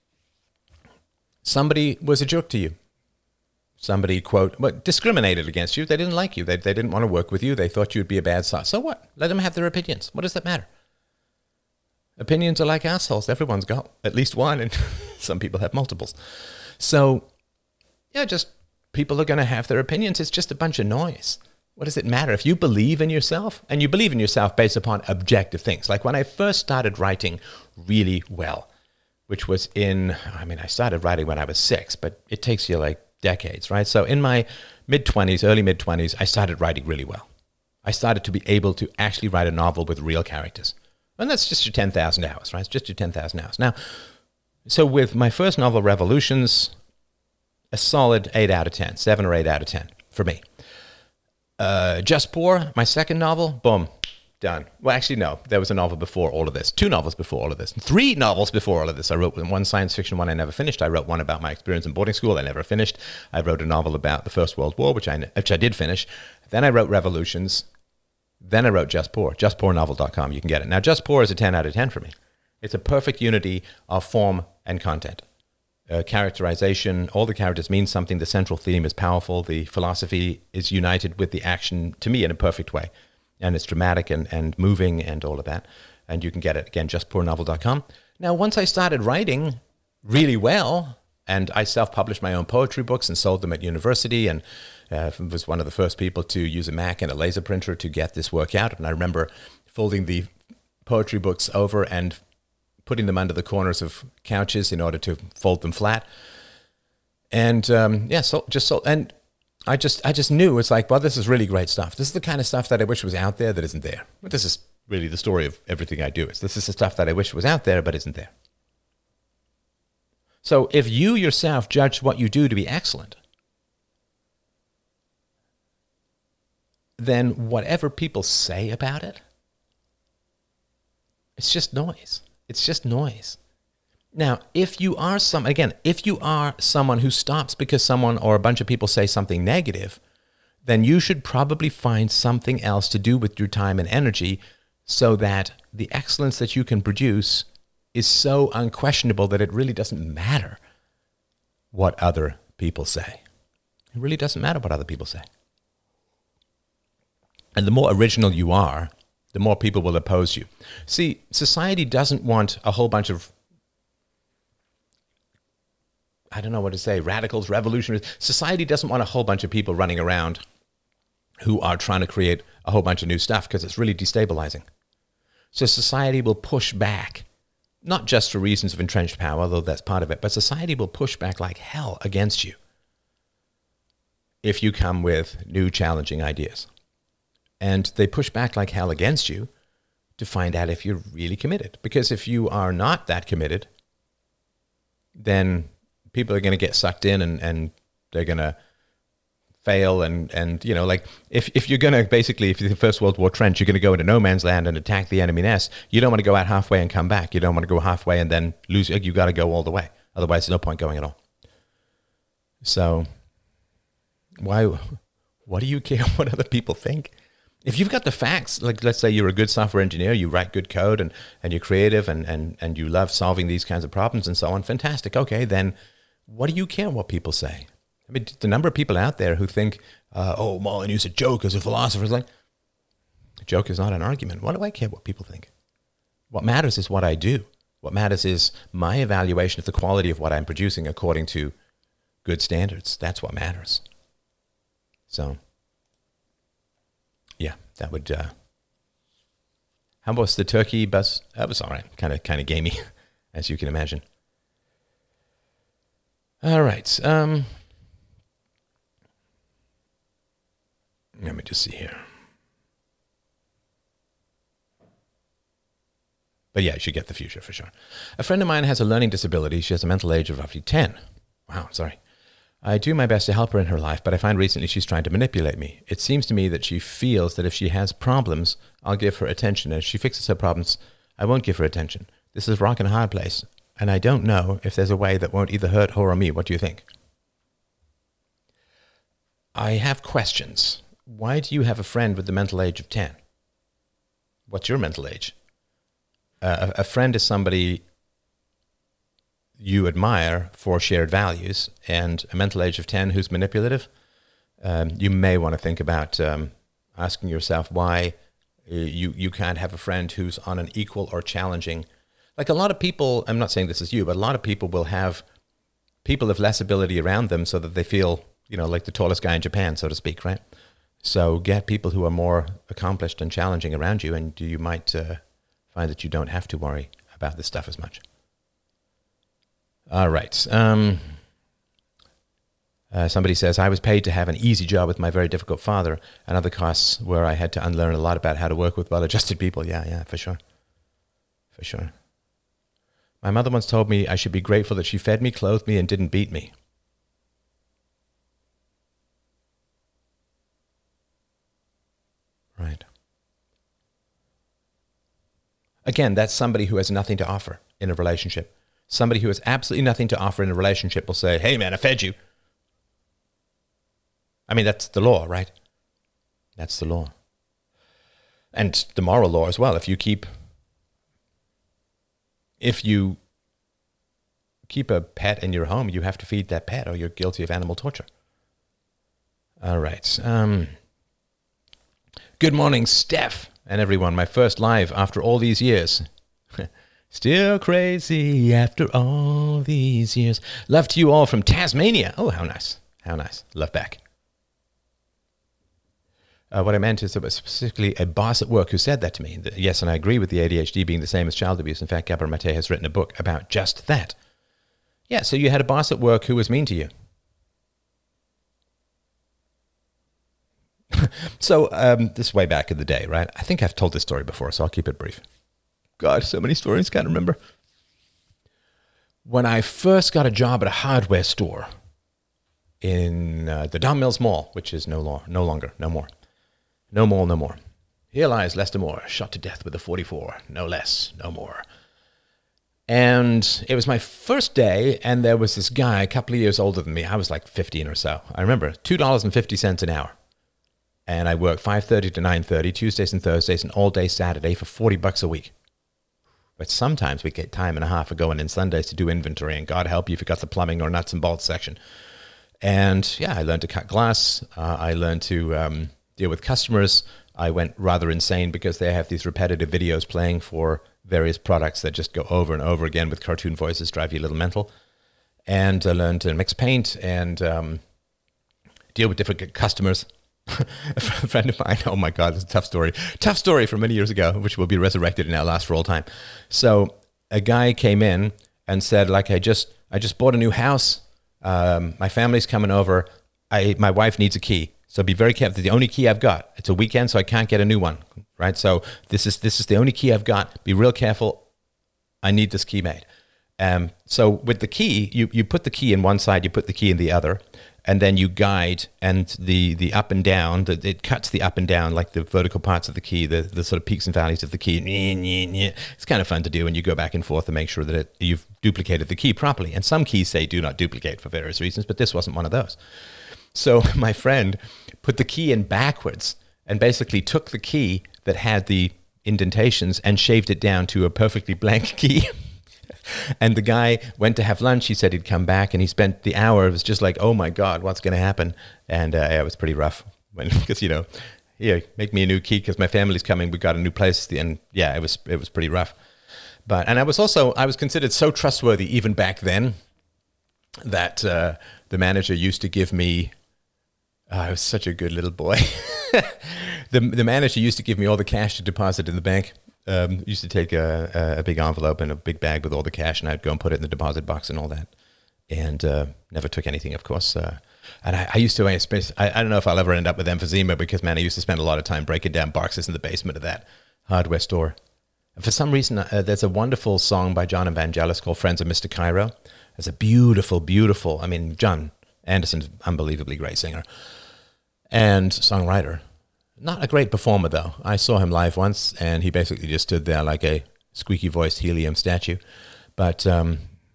somebody was a jerk to you. Somebody, quote, what, discriminated against you. They didn't like you. They, they didn't want to work with you. They thought you'd be a bad sort. So what? Let them have their opinions. What does that matter? Opinions are like assholes. Everyone's got at least one, and some people have multiples. So, yeah, just people are going to have their opinions. It's just a bunch of noise. What does it matter? If you believe in yourself, and you believe in yourself based upon objective things, like when I first started writing really well, which was in, I mean, I started writing when I was six, but it takes you like decades, right? So in my mid-twenties, early mid-twenties, I started writing really well. I started to be able to actually write a novel with real characters. And that's just your ten thousand hours, right? It's just your ten thousand hours. Now, so with my first novel, Revolutions, a solid eight out of ten, seven or eight out of ten for me. Uh, Just Poor, my second novel, boom, done. Well, actually, no. There was a novel before all of this. Two novels before all of this. Three novels before all of this. I wrote one science fiction, one I never finished. I wrote one about my experience in boarding school. I never finished. I wrote a novel about the First World War, which I, which I did finish. Then I wrote Revolutions. Then I wrote Just Poor. just poor novel dot com. You can get it. Now, Just Poor is a ten out of ten for me. It's a perfect unity of form and content. Uh, characterization, all the characters mean something. The central theme is powerful. The philosophy is united with the action, to me, in a perfect way. And it's dramatic and, and moving and all of that. And you can get it, again, just poor novel dot com. Now, once I started writing really well, and I self-published my own poetry books and sold them at university, and uh, was one of the first people to use a Mac and a laser printer to get this work out. And I remember folding the poetry books over and putting them under the corners of couches in order to fold them flat. And um, yeah, so just so, and I just, I just knew it's like, well, this is really great stuff. This is the kind of stuff that I wish was out there that isn't there. But this is really the story of everything I do. Is this is the stuff that I wish was out there but isn't there. So if you yourself judge what you do to be excellent, then whatever people say about it, it's just noise. It's just noise. Now, if you are some, again, if you are someone who stops because someone or a bunch of people say something negative, then you should probably find something else to do with your time and energy so that the excellence that you can produce is so unquestionable that it really doesn't matter what other people say. It really doesn't matter what other people say. And the more original you are, the more people will oppose you. See, society doesn't want a whole bunch of, I don't know what to say, radicals, revolutionaries. Society doesn't want a whole bunch of people running around who are trying to create a whole bunch of new stuff because it's really destabilizing. So society will push back, not just for reasons of entrenched power, though that's part of it, but society will push back like hell against you if you come with new challenging ideas. And they push back like hell against you to find out if you're really committed. Because if you are not that committed, then people are going to get sucked in and, and they're going to fail. And, and, you know, like if, if you're going to basically, if you're the First World War trench, you're going to go into no man's land and attack the enemy nest. You don't want to go out halfway and come back. You don't want to go halfway and then lose. You got to go all the way. Otherwise, there's no point going at all. So why, what do you care what other people think? If you've got the facts, like let's say you're a good software engineer, you write good code and, and you're creative and, and, and you love solving these kinds of problems and so on, fantastic. Okay, then what do you care what people say? I mean, the number of people out there who think, uh, oh, Molyneux's a joke as a philosopher. Is like, a joke is not an argument. What do I care what people think? What matters is what I do. What matters is my evaluation of the quality of what I'm producing according to good standards. That's what matters. So... yeah, that would. Uh, how was the turkey bus? That was all right. Kind of, kind of gamey, as you can imagine. All right. Um, let me just see here. But yeah, you should get the future for sure. A friend of mine has a learning disability. She has a mental age of roughly ten. Wow, sorry. I do my best to help her in her life, but I find recently she's trying to manipulate me. It seems to me that she feels that if she has problems, I'll give her attention. And if she fixes her problems, I won't give her attention. This is a rock and a hard place, and I don't know if there's a way that won't either hurt her or me. What do you think? I have questions. Why do you have a friend with the mental age of ten? What's your mental age? Uh, a, a friend is somebody you admire for shared values, and a mental age of ten who's manipulative, um, you may want to think about um, asking yourself why uh, you, you can't have a friend who's on an equal or challenging. Like a lot of people, I'm not saying this is you, but a lot of people will have people of less ability around them so that they feel, you know, like the tallest guy in Japan, so to speak, right? So get people who are more accomplished and challenging around you, and you might uh, find that you don't have to worry about this stuff as much. All right. Um, Uh, somebody says, I was paid to have an easy job with my very difficult father, and other costs where I had to unlearn a lot about how to work with well-adjusted people. Yeah, yeah, for sure. For sure. My mother once told me I should be grateful that she fed me, clothed me, and didn't beat me. Right. Again, that's somebody who has nothing to offer in a relationship. Somebody who has absolutely nothing to offer in a relationship will say, hey, man, I fed you. I mean, that's the law, right? That's the law. And the moral law as well. If you keep, if you keep a pet in your home, you have to feed that pet or you're guilty of animal torture. All right. Um, good morning, Steph and everyone. My first live after all these years. Still crazy after all these years. Love to you all from Tasmania. Oh, how nice. How nice. Love back. Uh, what I meant is it was specifically a boss at work who said that to me. Yes, and I agree with the A D H D being the same as child abuse. In fact, Gabor Mate has written a book about just that. Yeah, so you had a boss at work who was mean to you. So um, this is way back in the day, right? I think I've told this story before, so I'll keep it brief. God, so many stories, can't remember. When I first got a job at a hardware store in uh, the Don Mills Mall, which is no, lo- no longer, no more. No more, no more. Here lies Lester Moore, shot to death with a forty-four. No less, no more. And it was my first day, and there was this guy a couple of years older than me. I was like fifteen or so. I remember, two dollars and fifty cents an hour. And I worked five thirty to nine thirty, Tuesdays and Thursdays, and all day Saturday for forty bucks a week. But sometimes we get time and a half for going in Sundays to do inventory, and God help you if you got the plumbing or nuts and bolts section. And yeah, I learned to cut glass. Uh, I learned to um, deal with customers. I went rather insane because they have these repetitive videos playing for various products that just go over and over again with cartoon voices, drive you a little mental. And I learned to mix paint and um, deal with different customers. A friend of mine, oh my God, this is a tough story. Tough story from many years ago, which will be resurrected and now last for all time. So a guy came in and said, like, I just I just bought a new house. Um, my family's coming over. I my wife needs a key. So be very careful. The only key I've got. It's a weekend, so I can't get a new one, right? So this is this is the only key I've got. Be real careful. I need this key made. Um, so with the key, you, you put the key in one side, you put the key in the other, and then you guide, and the, the up and down, the, it cuts the up and down, like the vertical parts of the key, the, the sort of peaks and valleys of the key. It's kind of fun to do, and you go back and forth to make sure that it, you've duplicated the key properly. And some keys say do not duplicate for various reasons, but this wasn't one of those. So my friend put the key in backwards and basically took the key that had the indentations and shaved it down to a perfectly blank key. And the guy went to have lunch. He said he'd come back, and he spent the hour. It was just like, oh my God, what's going to happen? And uh, it was pretty rough when, because, you know, here, make me a new key because my family's coming. We got a new place. And yeah, it was, it was pretty rough. But, and I was also, I was considered so trustworthy even back then that uh, the manager used to give me, oh, I was such a good little boy. the, the manager used to give me all the cash to deposit in the bank. Um, used to take a, a big envelope and a big bag with all the cash, and I'd go and put it in the deposit box and all that. And uh, never took anything, of course. Uh, and I, I used to, I, I don't know if I'll ever end up with emphysema because, man, I used to spend a lot of time breaking down boxes in the basement of that hardware store. And for some reason, uh, there's a wonderful song by John Evangelis called Friends of Mister Cairo. It's a beautiful, beautiful, I mean, John Anderson's an unbelievably great singer and songwriter. Not a great performer, though. I saw him live once, and he basically just stood there like a squeaky-voiced helium statue. But um,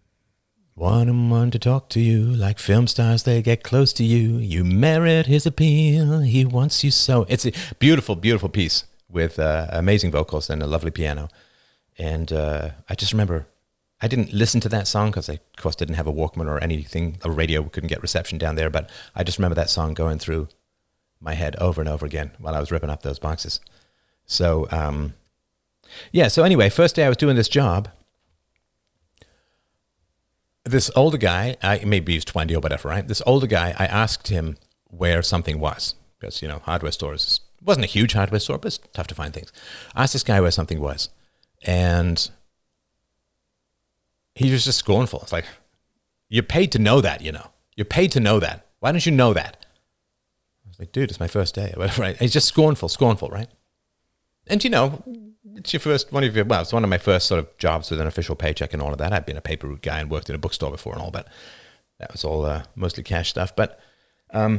want him one to talk to you, like film stars, they get close to you. You merit his appeal, he wants you so. It's a beautiful, beautiful piece with uh, amazing vocals and a lovely piano. And uh, I just remember, I didn't listen to that song because I, of course, didn't have a Walkman or anything. A radio couldn't get reception down there, but I just remember that song going through my head over and over again while I was ripping up those boxes. So, um, yeah, so anyway, first day I was doing this job, this older guy, I, maybe he was twenty or whatever, right? This older guy, I asked him where something was, because, you know, hardware stores, it wasn't a huge hardware store, but it's tough to find things. I asked this guy where something was, and he was just scornful. It's like, you're paid to know that, you know. You're paid to know that. Why don't you know that? I was like, dude, it's my first day. Right? He's just scornful, scornful, right? And you know, it's your first, one of your, well, it's one of my first sort of jobs with an official paycheck and all of that. I've been a paper route guy and worked in a bookstore before and all, but that was all uh, mostly cash stuff. But, um,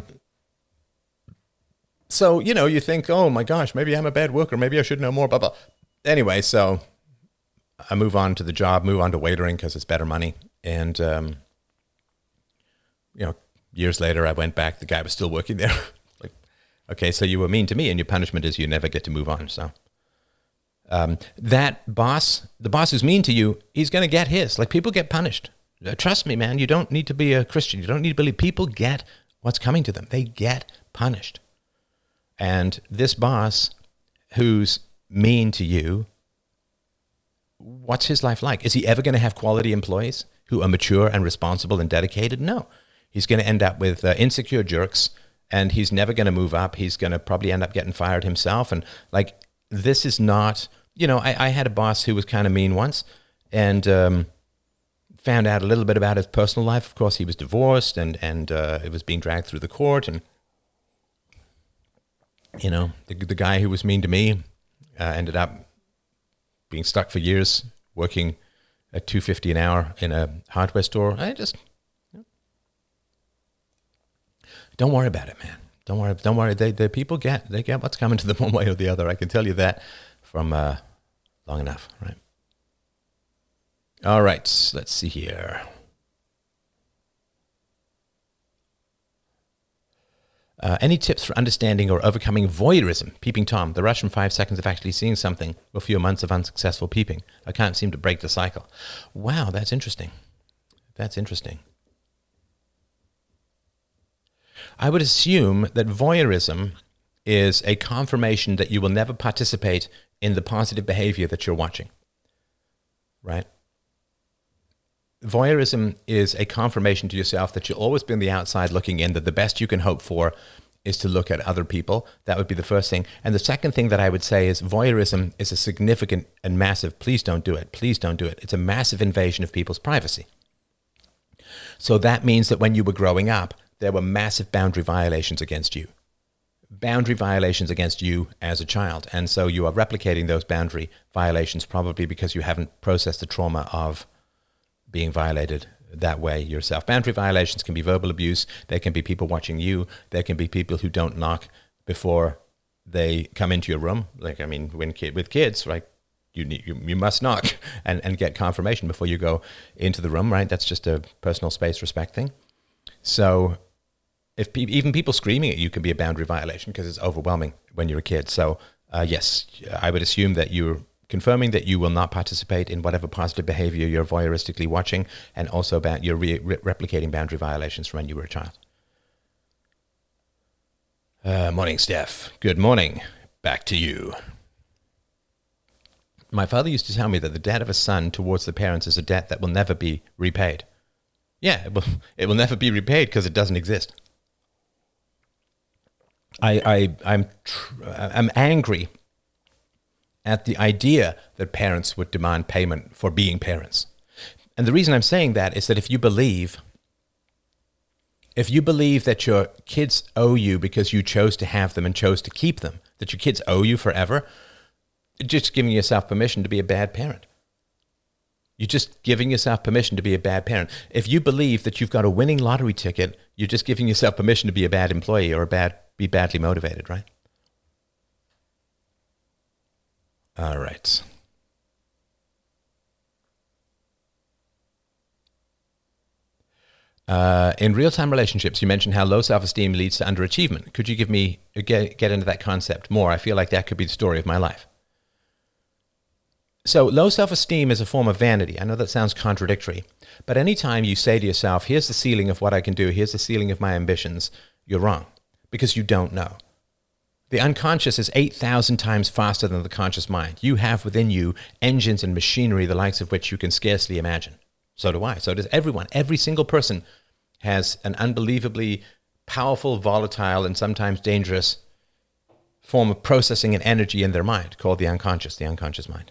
so, you know, you think, oh my gosh, maybe I'm a bad worker. Maybe I should know more, blah, blah. Anyway, so I move on to the job, move on to waitering because it's better money. And, um, you know, years later, I went back. The guy was still working there. Like, okay, so you were mean to me and your punishment is you never get to move on. So um, that boss, the boss who's mean to you, he's going to get his. Like, people get punished. Uh, trust me, man, you don't need to be a Christian. You don't need to believe. People get what's coming to them. They get punished. And this boss who's mean to you, what's his life like? Is he ever going to have quality employees who are mature and responsible and dedicated? No. He's going to end up with uh, insecure jerks, and he's never going to move up. He's going to probably end up getting fired himself. And like, this is not, you know, I, I had a boss who was kind of mean once, and um, found out a little bit about his personal life. Of course, he was divorced, and, and uh, it was being dragged through the court. And, you know, the, the guy who was mean to me uh, ended up being stuck for years working at two fifty an hour in a hardware store. I just, you know, don't worry about it, man. Don't worry. Don't worry. They, the people get, they get what's coming to them one way or the other. I can tell you that from uh, long enough, right? All right. Let's see here. Uh, any tips for understanding or overcoming voyeurism? Peeping Tom, the rush from five seconds of actually seeing something or few months of unsuccessful peeping. I can't seem to break the cycle. Wow, that's interesting. That's interesting. I would assume that voyeurism is a confirmation that you will never participate in the positive behavior that you're watching, right? Voyeurism is a confirmation to yourself that you'll always be on the outside looking in, that the best you can hope for is to look at other people. That would be the first thing. And the second thing that I would say is voyeurism is a significant and massive, please don't do it, please don't do it. It's a massive invasion of people's privacy. So that means that when you were growing up, there were massive boundary violations against you. Boundary violations against you as a child. And so you are replicating those boundary violations probably because you haven't processed the trauma of being violated that way yourself. Boundary violations can be verbal abuse. There can be people watching you. There can be people who don't knock before they come into your room. Like, I mean, when kid with kids, right? You need you, you must knock and, and get confirmation before you go into the room, right? That's just a personal space respect thing. So if pe- even people screaming at you can be a boundary violation because it's overwhelming when you're a kid. So uh, yes, I would assume that you're confirming that you will not participate in whatever positive behavior you're voyeuristically watching, and also about you're re- re- replicating boundary violations from when you were a child. Uh, morning, Steph. Good morning. Back to you. My father used to tell me that the debt of a son towards the parents is a debt that will never be repaid. Yeah, it will, it will never be repaid because it doesn't exist. I, I, I'm, tr- I'm angry at the idea that parents would demand payment for being parents. And the reason I'm saying that is that if you believe, if you believe that your kids owe you because you chose to have them and chose to keep them, that your kids owe you forever, you're just giving yourself permission to be a bad parent. You're just giving yourself permission to be a bad parent. If you believe that you've got a winning lottery ticket, you're just giving yourself permission to be a bad employee or a bad, be badly motivated, right? All right. Uh, in real-time relationships, you mentioned how low self-esteem leads to underachievement. Could you give me get, get into that concept more? I feel like that could be the story of my life. So low self-esteem is a form of vanity. I know that sounds contradictory, but anytime you say to yourself, here's the ceiling of what I can do, here's the ceiling of my ambitions, you're wrong because you don't know. The unconscious is eight thousand times faster than the conscious mind. You have within you engines and machinery the likes of which you can scarcely imagine. So do I. So does everyone. Every single person has an unbelievably powerful, volatile, and sometimes dangerous form of processing and energy in their mind called the unconscious, the unconscious mind.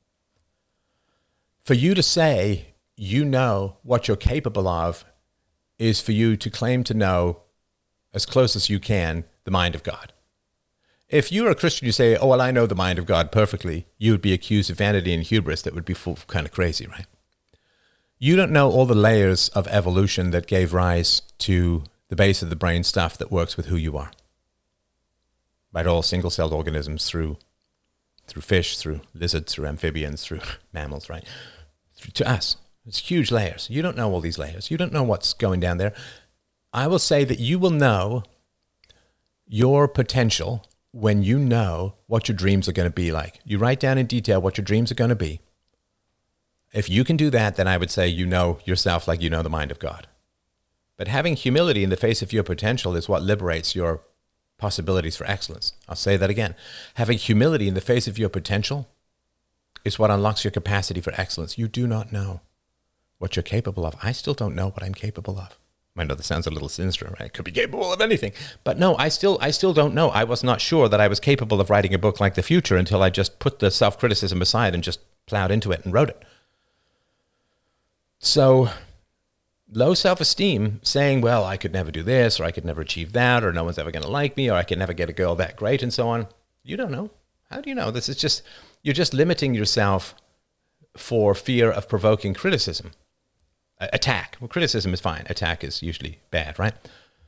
For you to say you know what you're capable of is for you to claim to know, as close as you can, the mind of God. If you're a Christian, you say, oh, well, I know the mind of God perfectly, you would be accused of vanity and hubris. That would be full, kind of crazy, right? You don't know all the layers of evolution that gave rise to the base of the brain stuff that works with who you are. Right, all single-celled organisms through through fish, through lizards, through amphibians, through mammals, right? Through, to us. It's huge layers. You don't know all these layers. You don't know what's going down there. I will say that you will know your potential when you know what your dreams are going to be like. You write down in detail what your dreams are going to be. If you can do that, then I would say you know yourself like you know the mind of God. But having humility in the face of your potential is what liberates your possibilities for excellence. I'll say that again. Having humility in the face of your potential is what unlocks your capacity for excellence. You do not know what you're capable of. I still don't know what I'm capable of. I know that sounds a little sinister, right? I could be capable of anything. But no, I still I still don't know. I was not sure that I was capable of writing a book like The Future until I just put the self-criticism aside and just plowed into it and wrote it. So low self-esteem, saying, well, I could never do this, or I could never achieve that, or no one's ever going to like me, or I could never get a girl that great, and so on. You don't know. How do you know? This is just, you're just limiting yourself for fear of provoking criticism. Attack. Well, criticism is fine. Attack is usually bad, right?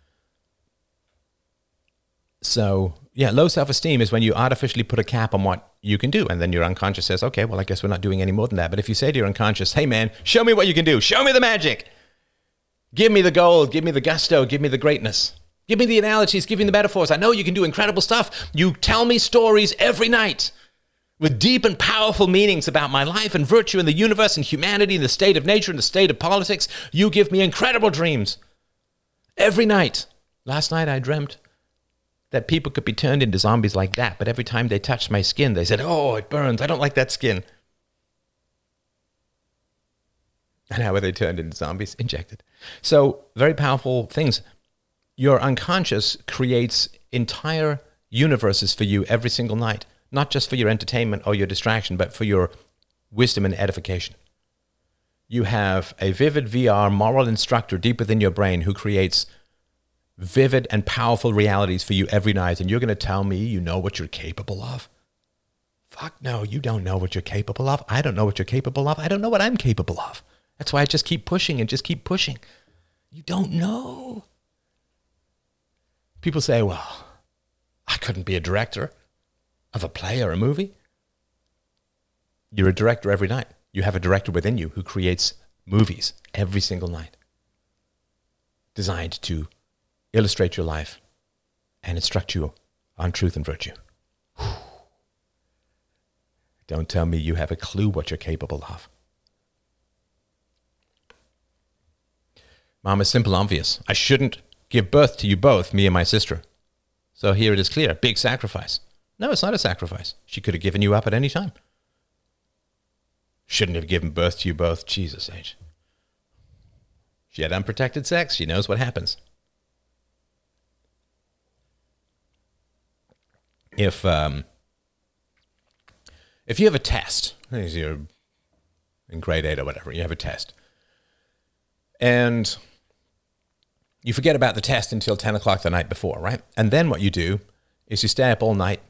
So, yeah, low self-esteem is when you artificially put a cap on what you can do. And then your unconscious says, okay, well, I guess we're not doing any more than that. But if you say to your unconscious, hey, man, show me what you can do. Show me the magic. Give me the gold. Give me the gusto. Give me the greatness. Give me the analogies. Give me the metaphors. I know you can do incredible stuff. You tell me stories every night with deep and powerful meanings about my life and virtue and the universe and humanity and the state of nature and the state of politics. You give me incredible dreams every night. Last night I dreamt that people could be turned into zombies like that, but every time they touched my skin, they said, oh, it burns. I don't like that skin. And how were they turned into zombies? Injected. So very powerful things. Your unconscious creates entire universes for you every single night. Not just for your entertainment or your distraction, but for your wisdom and edification. You have a vivid V R moral instructor deep within your brain who creates vivid and powerful realities for you every night. And you're going to tell me you know what you're capable of? Fuck no, you don't know what you're capable of. I don't know what you're capable of. I don't know what I'm capable of. That's why I just keep pushing and just keep pushing. You don't know. People say, well, I couldn't be a director of a play or a movie. You're a director every night. You have a director within you who creates movies every single night designed to illustrate your life and instruct you on truth and virtue. Whew. Don't tell me you have a clue what you're capable of. Mom, it's simple, obvious. I shouldn't give birth to you both, me and my sister. So here it is clear. Big sacrifice. No, it's not a sacrifice. She could have given you up at any time. Shouldn't have given birth to you both. Jesus H. She had unprotected sex. She knows what happens. If um, if you have a test, you're in grade eight or whatever, you have a test, and you forget about the test until ten o'clock the night before, right? And then what you do is you stay up all night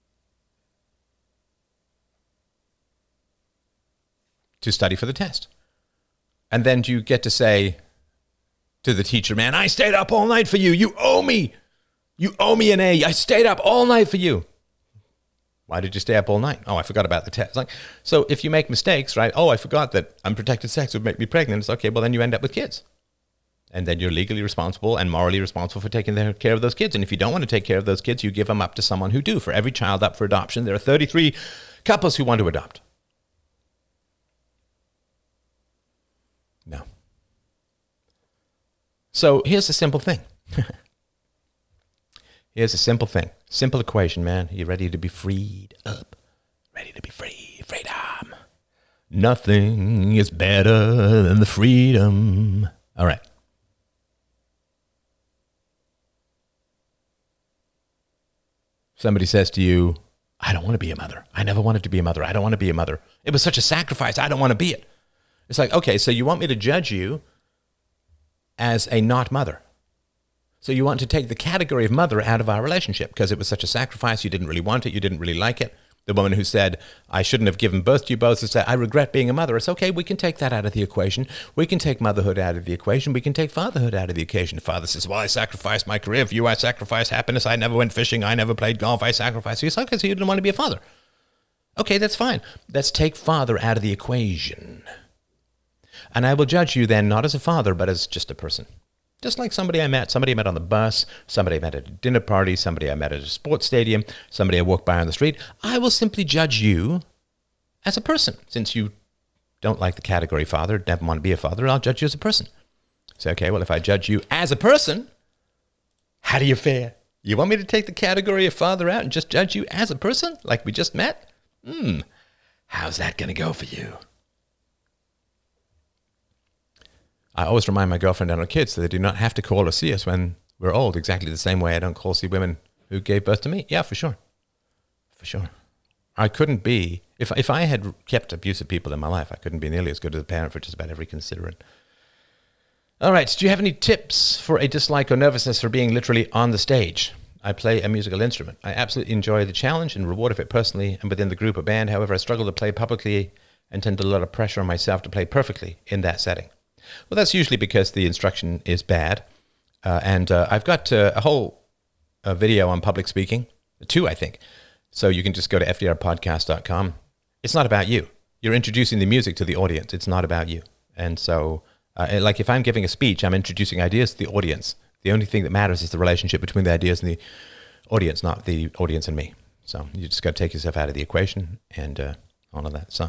to study for the test. And then you get to say to the teacher, man, I stayed up all night for you. You owe me. You owe me an A. I stayed up all night for you. Why did you stay up all night? Oh, I forgot about the test. Like, so if you make mistakes, right? Oh, I forgot that unprotected sex would make me pregnant. It's okay. Well, then you end up with kids. And then you're legally responsible and morally responsible for taking care of those kids. And if you don't want to take care of those kids, you give them up to someone who do. For every child up for adoption, there are thirty-three couples who want to adopt. No. So here's a simple thing. Here's a simple thing. Simple equation, man. Are you ready to be freed up? Ready to be free. Freedom. Nothing is better than the freedom. All right. Somebody says to you, I don't want to be a mother. I never wanted to be a mother. I don't want to be a mother. It was such a sacrifice. I don't want to be it. It's like, okay, so you want me to judge you as a not mother. So you want to take the category of mother out of our relationship because it was such a sacrifice. You didn't really want it. You didn't really like it. The woman who said, I shouldn't have given birth to you both, said, I regret being a mother. It's okay. We can take that out of the equation. We can take motherhood out of the equation. We can take fatherhood out of the equation. The father says, well, I sacrificed my career for you. I sacrificed happiness. I never went fishing. I never played golf. I sacrificed you. It's okay, so you didn't want to be a father. Okay, that's fine. Let's take father out of the equation. And I will judge you then not as a father, but as just a person. Just like somebody I met, somebody I met on the bus, somebody I met at a dinner party, somebody I met at a sports stadium, somebody I walked by on the street. I will simply judge you as a person. Since you don't like the category father, never want to be a father, I'll judge you as a person. Say, okay, well, if I judge you as a person, how do you fare? You want me to take the category of father out and just judge you as a person, like we just met? Hmm, how's that going to go for you? I always remind my girlfriend and our kids that they do not have to call or see us when we're old, exactly the same way I don't call see women who gave birth to me. Yeah, for sure. For sure. I couldn't be, if, if I had kept abusive people in my life, I couldn't be nearly as good as a parent for just about every considerate. All right, do you have any tips for a dislike or nervousness for being literally on the stage? I play a musical instrument. I absolutely enjoy the challenge and reward of it personally and within the group or band. However, I struggle to play publicly and tend to put a lot of pressure on myself to play perfectly in that setting. Well, that's usually because the instruction is bad. Uh, and uh, I've got uh, a whole uh, video on public speaking, two, I think. So you can just go to f d r podcast dot com. It's not about you. You're introducing the music to the audience. It's not about you. And so, uh, like if I'm giving a speech, I'm introducing ideas to the audience. The only thing that matters is the relationship between the ideas and the audience, not the audience and me. So you just got to take yourself out of the equation and uh, all of that. So.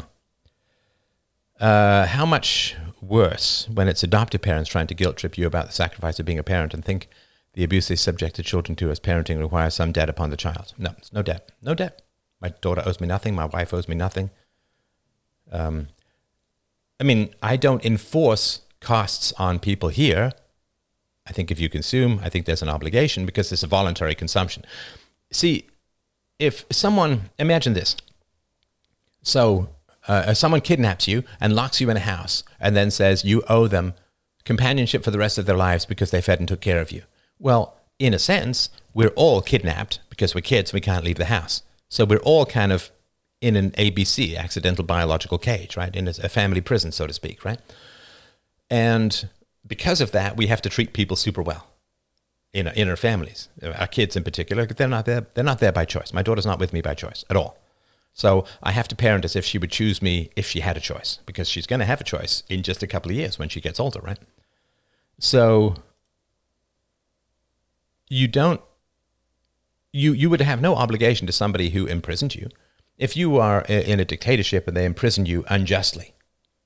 Uh, how much worse when it's adoptive parents trying to guilt trip you about the sacrifice of being a parent and think the abuse they subjected children to as parenting requires some debt upon the child? No, it's no debt. No debt. My daughter owes me nothing. My wife owes me nothing. Um, I mean, I don't enforce costs on people here. I think if you consume, I think there's an obligation because it's a voluntary consumption. See, if someone, imagine this. So, Uh, someone kidnaps you and locks you in a house and then says you owe them companionship for the rest of their lives because they fed and took care of you. Well, in a sense, we're all kidnapped because we're kids and we can't leave the house. So we're all kind of in an A B C, accidental biological cage, right? In a, a family prison, so to speak, right? And because of that, we have to treat people super well in, in our families. Our kids in particular, they're not there, they're not there by choice. My daughter's not with me by choice at all. So I have to parent as if she would choose me if she had a choice, because she's going to have a choice in just a couple of years when she gets older, right? So you don't, you, you would have no obligation to somebody who imprisoned you. If you are in a dictatorship and they imprison you unjustly,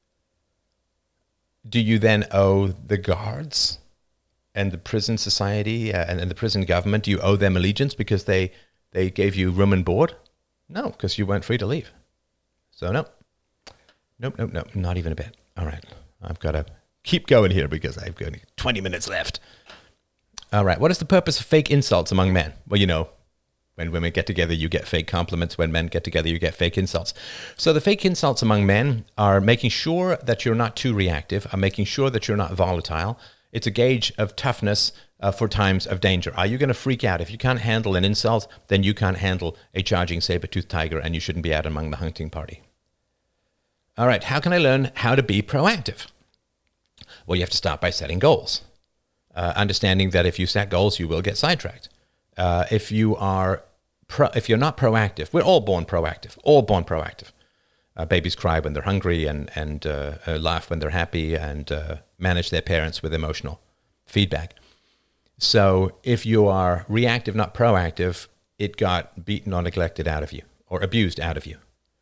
do you then owe the guards and the prison society uh, and, and the prison government, do you owe them allegiance because they, they gave you room and board? No, because you weren't free to leave. So no. Nope, nope, nope, not even a bit. All right, I've got to keep going here because I've got twenty minutes left. All right, what is the purpose of fake insults among men? Well, you know, when women get together, you get fake compliments. When men get together, you get fake insults. So the fake insults among men are making sure that you're not too reactive, are making sure that you're not volatile. It's a gauge of toughness uh, for times of danger. Are you going to freak out? If you can't handle an insult, then you can't handle a charging saber-toothed tiger, and you shouldn't be out among the hunting party. All right, how can I learn how to be proactive? Well, you have to start by setting goals. Uh, understanding that if you set goals, you will get sidetracked. Uh, if you are, pro- if you're not proactive, we're all born proactive, all born proactive. Uh, babies cry when they're hungry and, and uh, uh, laugh when they're happy and uh, manage their parents with emotional feedback. So if you are reactive, not proactive, it got beaten or neglected out of you or abused out of you.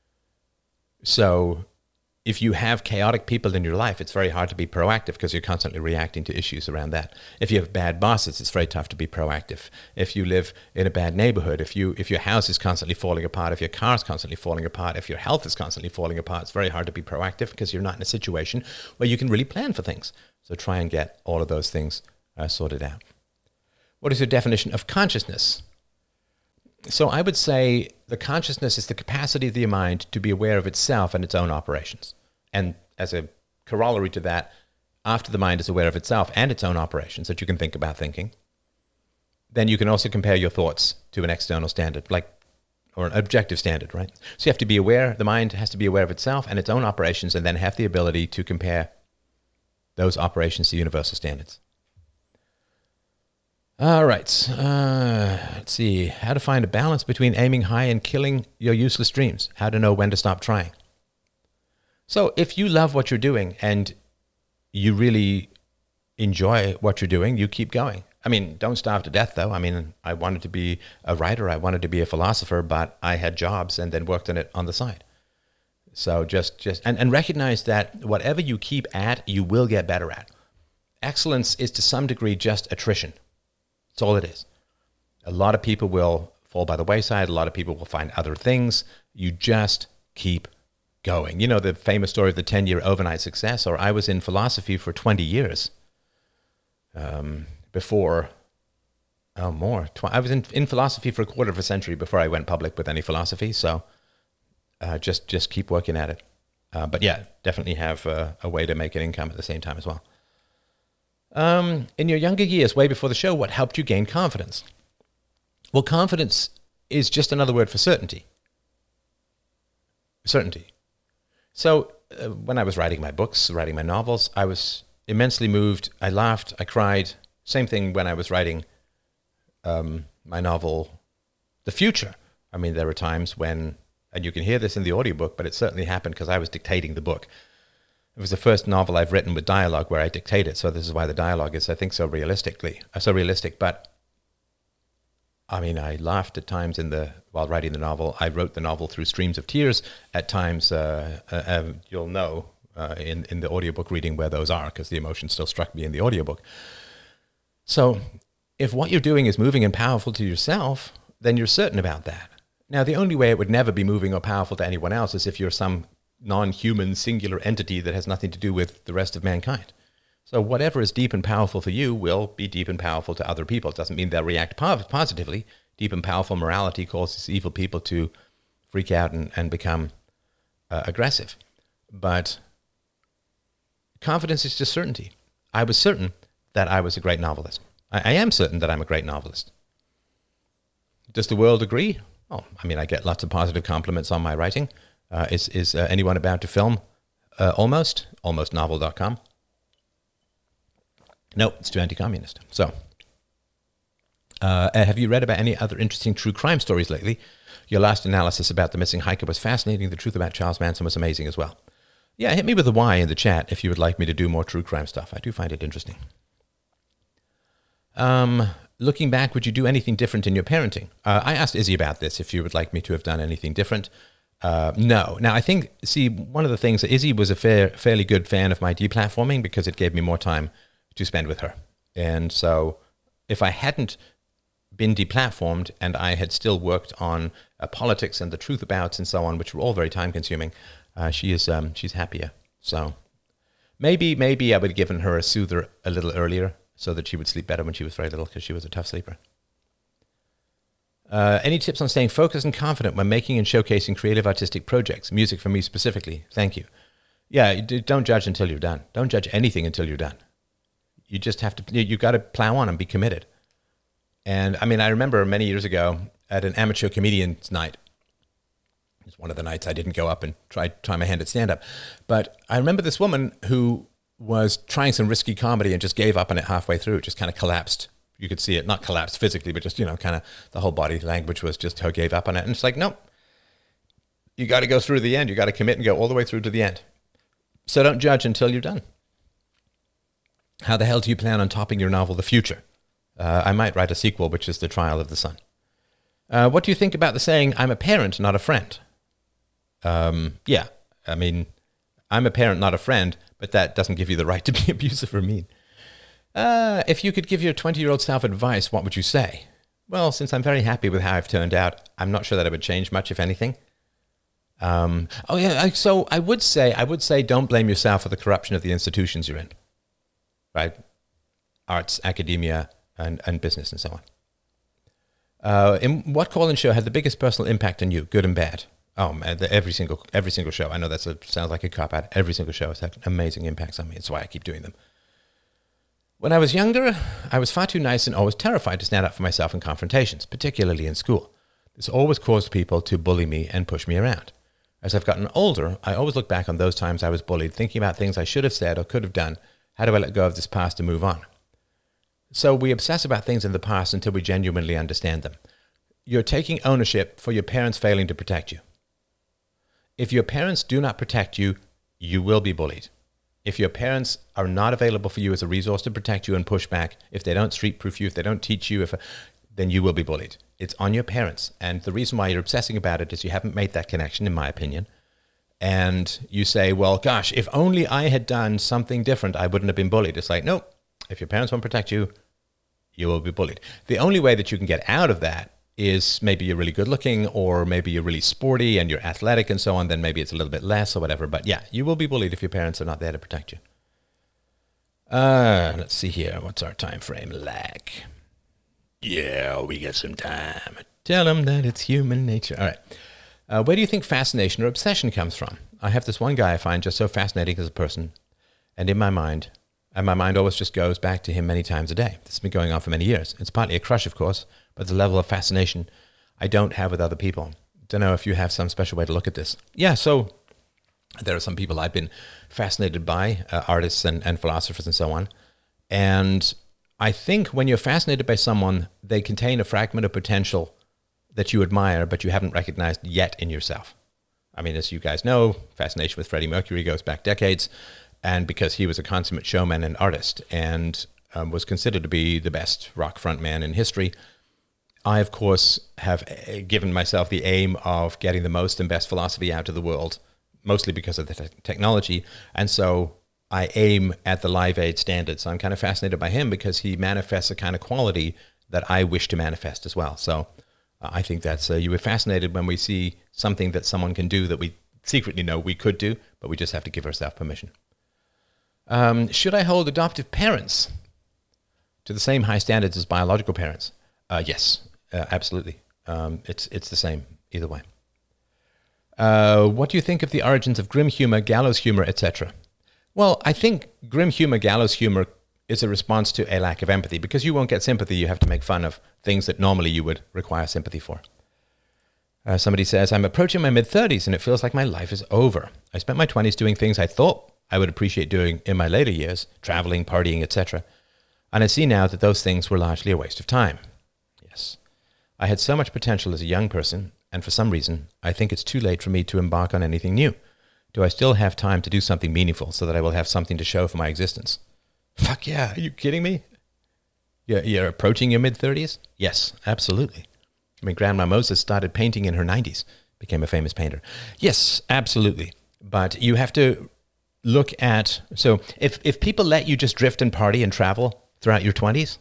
So if you have chaotic people in your life, it's very hard to be proactive because you're constantly reacting to issues around that. If you have bad bosses, it's very tough to be proactive. If you live in a bad neighborhood, if you if your house is constantly falling apart, if your car is constantly falling apart, if your health is constantly falling apart, it's very hard to be proactive because you're not in a situation where you can really plan for things. So try and get all of those things uh, sorted out. What is your definition of consciousness? So I would say the consciousness is the capacity of the mind to be aware of itself and its own operations. And as a corollary to that, after the mind is aware of itself and its own operations that you can think about thinking, then you can also compare your thoughts to an external standard, like, or an objective standard, right? So you have to be aware, the mind has to be aware of itself and its own operations, and then have the ability to compare those operations to universal standards. All right, uh, let's see. How to find a balance between aiming high and killing your useless dreams. How to know when to stop trying. So if you love what you're doing and you really enjoy what you're doing, you keep going. I mean, don't starve to death, though. I mean, I wanted to be a writer. I wanted to be a philosopher, but I had jobs and then worked on it on the side. So just, just and, and recognize that whatever you keep at, you will get better at. Excellence is to some degree just attrition. That's all it is. A lot of people will fall by the wayside. A lot of people will find other things. You just keep going. You know the famous story of the ten-year overnight success, or I was in philosophy for twenty years. Um, before, oh, more. Tw- I was in, in philosophy for a quarter of a century before I went public with any philosophy. So uh, just just keep working at it. Uh, but yeah, definitely have uh, a way to make an income at the same time as well. Um, in your younger years, way before the show, what helped you gain confidence? Well, confidence is just another word for certainty. Certainty. So uh, when I was writing my books, writing my novels, I was immensely moved. I laughed. I cried. Same thing when I was writing um, my novel, The Future. I mean, there were times when, and you can hear this in the audiobook, but it certainly happened because I was dictating the book. It was the first novel I've written with dialogue where I dictate it, so this is why the dialogue is, I think, so realistically, uh, so realistic. But I mean, I laughed at times in the while writing the novel. I wrote the novel through streams of tears. At times, uh, uh, uh, you'll know uh, in in the audiobook reading where those are, because the emotion still struck me in the audiobook. So, if what you're doing is moving and powerful to yourself, then you're certain about that. Now, the only way it would never be moving or powerful to anyone else is if you're some non-human singular entity that has nothing to do with the rest of mankind. So whatever is deep and powerful for you will be deep and powerful to other people. It doesn't mean they'll react po- positively. Deep and powerful morality causes evil people to freak out and, and become uh, aggressive. But confidence is just certainty. I was certain that I was a great novelist. I, I am certain that I'm a great novelist. Does the world agree? Oh, I mean, I get lots of positive compliments on my writing. Uh, is is uh, anyone about to film uh, Almost? almost novel dot com. No, it's too anti-communist. So, uh, have you read about any other interesting true crime stories lately? Your last analysis about the missing hiker was fascinating. The truth about Charles Manson was amazing as well. Yeah, hit me with a Y in the chat if you would like me to do more true crime stuff. I do find it interesting. Um, looking back, would you do anything different in your parenting? Uh, I asked Izzy about this, if you would like me to have done anything different. Uh, no. Now, I think, see, one of the things, Izzy was a fair, fairly good fan of my deplatforming because it gave me more time to spend with her. And so if I hadn't been deplatformed and I had still worked on uh, politics and the truth abouts and so on, which were all very time consuming, uh, she is, um, she's happier. So maybe, maybe I would have given her a soother a little earlier so that she would sleep better when she was very little, because she was a tough sleeper. Uh, any tips on staying focused and confident when making and showcasing creative artistic projects? Music for me specifically. Thank you. Yeah, you d- don't judge until you're done. Don't judge anything until you're done. You just have to, you, you got to plow on and be committed. And I mean, I remember many years ago at an amateur comedian's night. It's one of the nights I didn't go up and try, try my hand at stand-up. But I remember this woman who was trying some risky comedy and just gave up on it halfway through. It just kind of collapsed. You could see it, not collapsed physically, but just, you know, kind of the whole body language was just her gave up on it. And it's like, nope, you got to go through to the end. You got to commit and go all the way through to the end. So don't judge until you're done. How the hell do you plan on topping your novel, The Future? Uh, I might write a sequel, which is The Trial of the Sun. Uh, what do you think about the saying, I'm a parent, not a friend? Um, yeah, I mean, I'm a parent, not a friend, but that doesn't give you the right to be abusive or mean. Uh, if you could give your twenty-year-old self advice, what would you say? Well, since I'm very happy with how I've turned out, I'm not sure that it would change much, if anything. Um, oh yeah, I, so I would say, I would say, don't blame yourself for the corruption of the institutions you're in, right? Arts, academia, and, and business, and so on. Uh, in what call-in show had the biggest personal impact on you, good and bad? Oh man, the, every single every single show. I know that sounds like a cop out. Every single show has had amazing impacts on me. That's why I keep doing them. When I was younger, I was far too nice and always terrified to stand up for myself in confrontations, particularly in school. This always caused people to bully me and push me around. As I've gotten older, I always look back on those times I was bullied, thinking about things I should have said or could have done. How do I let go of this past and move on? So we obsess about things in the past until we genuinely understand them. You're taking ownership for your parents failing to protect you. If your parents do not protect you, you will be bullied. If your parents are not available for you as a resource to protect you and push back, if they don't street-proof you, if they don't teach you, if, then you will be bullied. It's on your parents. And the reason why you're obsessing about it is you haven't made that connection, in my opinion. And you say, well, gosh, if only I had done something different, I wouldn't have been bullied. It's like, nope, if your parents won't protect you, you will be bullied. The only way that you can get out of that is maybe you're really good looking, or maybe you're really sporty and you're athletic and so on, then maybe it's a little bit less or whatever. But yeah, you will be bullied if your parents are not there to protect you. Uh, let's see here. What's our time frame like? Yeah, we got some time. Tell them that it's human nature. All right. Uh, where do you think fascination or obsession comes from? I have this one guy I find just so fascinating as a person. And in my mind, and my mind always just goes back to him many times a day. This has been going on for many years. It's partly a crush, of course, but the level of fascination I don't have with other people. Don't know if you have some special way to look at this. Yeah, so there are some people I've been fascinated by, uh, artists and, and philosophers and so on. And I think when you're fascinated by someone, they contain a fragment of potential that you admire, but you haven't recognized yet in yourself. I mean, as you guys know, fascination with Freddie Mercury goes back decades, and because he was a consummate showman and artist and um, was considered to be the best rock frontman in history, I, of course, have given myself the aim of getting the most and best philosophy out to the world, mostly because of the te- technology. And so I aim at the Live Aid standard. So I'm kind of fascinated by him because he manifests a kind of quality that I wish to manifest as well. So uh, I think that's, uh, you were fascinated when we see something that someone can do that we secretly know we could do, but we just have to give ourselves permission. Um, should I hold adoptive parents to the same high standards as biological parents? Uh, yes. Uh, absolutely. Um, it's it's the same either way. Uh, what do you think of the origins of grim humor, gallows humor, et cetera? Well, I think grim humor, gallows humor is a response to a lack of empathy. Because you won't get sympathy, you have to make fun of things that normally you would require sympathy for. Uh, somebody says, I'm approaching my mid-thirties and it feels like my life is over. I spent my twenties doing things I thought I would appreciate doing in my later years, traveling, partying, et cetera. And I see now that those things were largely a waste of time. Yes. I had so much potential as a young person, and for some reason, I think it's too late for me to embark on anything new. Do I still have time to do something meaningful so that I will have something to show for my existence? Fuck yeah, are you kidding me? You're, you're approaching your mid-thirties? Yes, absolutely. I mean, Grandma Moses started painting in her nineties, became a famous painter. Yes, absolutely. But you have to look at, so if, if people let you just drift and party and travel throughout your twenties,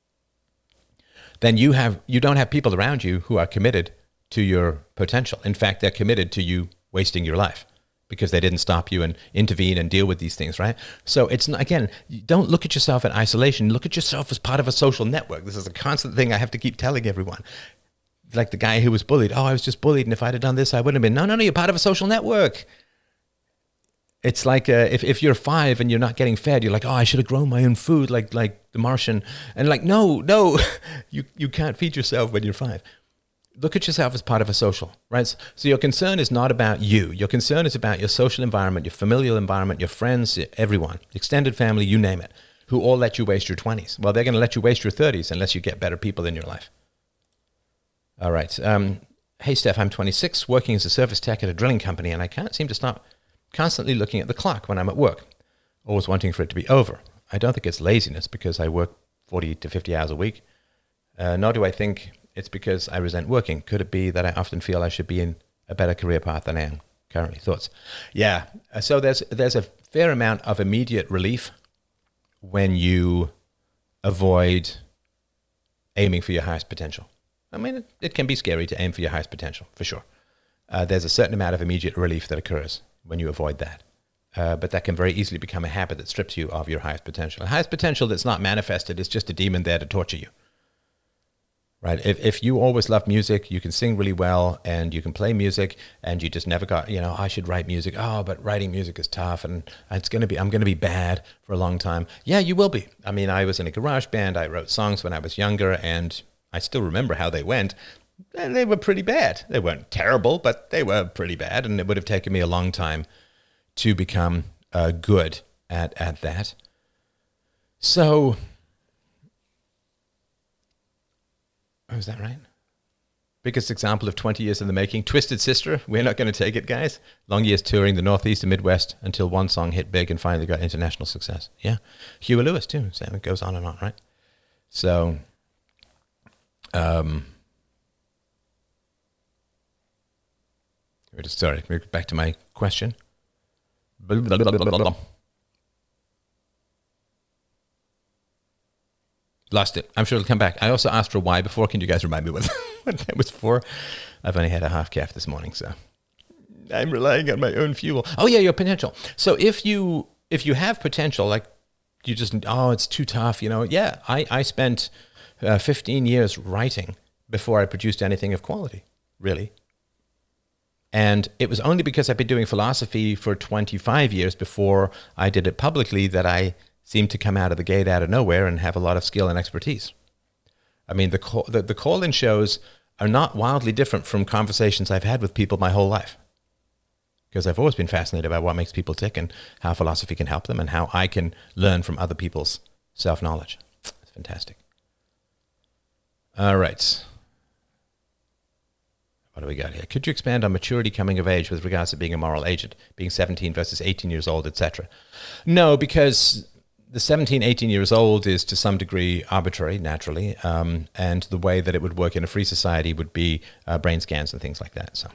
then you have you don't have people around you who are committed to your potential. In fact, they're committed to you wasting your life because they didn't stop you and intervene and deal with these things, right? So it's not, again, don't look at yourself in isolation. Look at yourself as part of a social network. This is a constant thing I have to keep telling everyone. Like the guy who was bullied. Oh, I was just bullied, and if I'd have done this, I wouldn't have been. No, no, no, you're part of a social network. It's like uh, if, if you're five and you're not getting fed, you're like, oh, I should have grown my own food like like the Martian. And like, no, no, you, you can't feed yourself when you're five. Look at yourself as part of a social, right? So your concern is not about you. Your concern is about your social environment, your familial environment, your friends, everyone, extended family, you name it, who all let you waste your twenties. Well, they're going to let you waste your thirties unless you get better people in your life. All right. Um, hey, Steph, I'm twenty-six, working as a service tech at a drilling company, and I can't seem to stop constantly looking at the clock when I'm at work, always wanting for it to be over. I don't think it's laziness because I work forty to fifty hours a week, uh, nor do I think it's because I resent working. Could it be that I often feel I should be in a better career path than I am currently? Thoughts? Yeah, so there's there's a fair amount of immediate relief when you avoid aiming for your highest potential. I mean, it, it can be scary to aim for your highest potential, for sure. Uh, there's a certain amount of immediate relief that occurs when you avoid that. Uh, but that can very easily become a habit that strips you of your highest potential. The highest potential that's not manifested is just a demon there to torture you. right? If if you always love music, you can sing really well and you can play music and you just never got, you know, I should write music. Oh, but writing music is tough and it's going to be, I'm going to be bad for a long time. Yeah, you will be. I mean, I was in a garage band. I wrote songs when I was younger and I still remember how they went. And they were pretty bad. They weren't terrible, but they were pretty bad. And it would have taken me a long time to become uh, good at, at that. So, oh, is that right? Biggest example of twenty years in the making. Twisted Sister, We're Not Going to Take It, guys. Long years touring the Northeast and Midwest until one song hit big and finally got international success. Yeah. Huey Lewis, too. So it goes on and on, right? So, um... Sorry, back to my question. Lost it. I'm sure it'll come back. I also asked for why before. Can you guys remind me what, what that was for? I've only had a half calf this morning, so I'm relying on my own fuel. Oh yeah, your potential. So if you if you have potential, like you just, oh, it's too tough, you know. Yeah, I, I spent uh, fifteen years writing before I produced anything of quality, really. And it was only because I've been doing philosophy for twenty-five years before I did it publicly that I seemed to come out of the gate out of nowhere and have a lot of skill and expertise. I mean, the call, the, the call-in shows are not wildly different from conversations I've had with people my whole life. Because I've always been fascinated by what makes people tick and how philosophy can help them and how I can learn from other people's self-knowledge. It's fantastic. All right. What do we got here? Could you expand on maturity coming of age with regards to being a moral agent, being seventeen versus eighteen years old, et cetera? No, because the seventeen, eighteen years old is to some degree arbitrary, naturally, um, and the way that it would work in a free society would be uh, brain scans and things like that. So,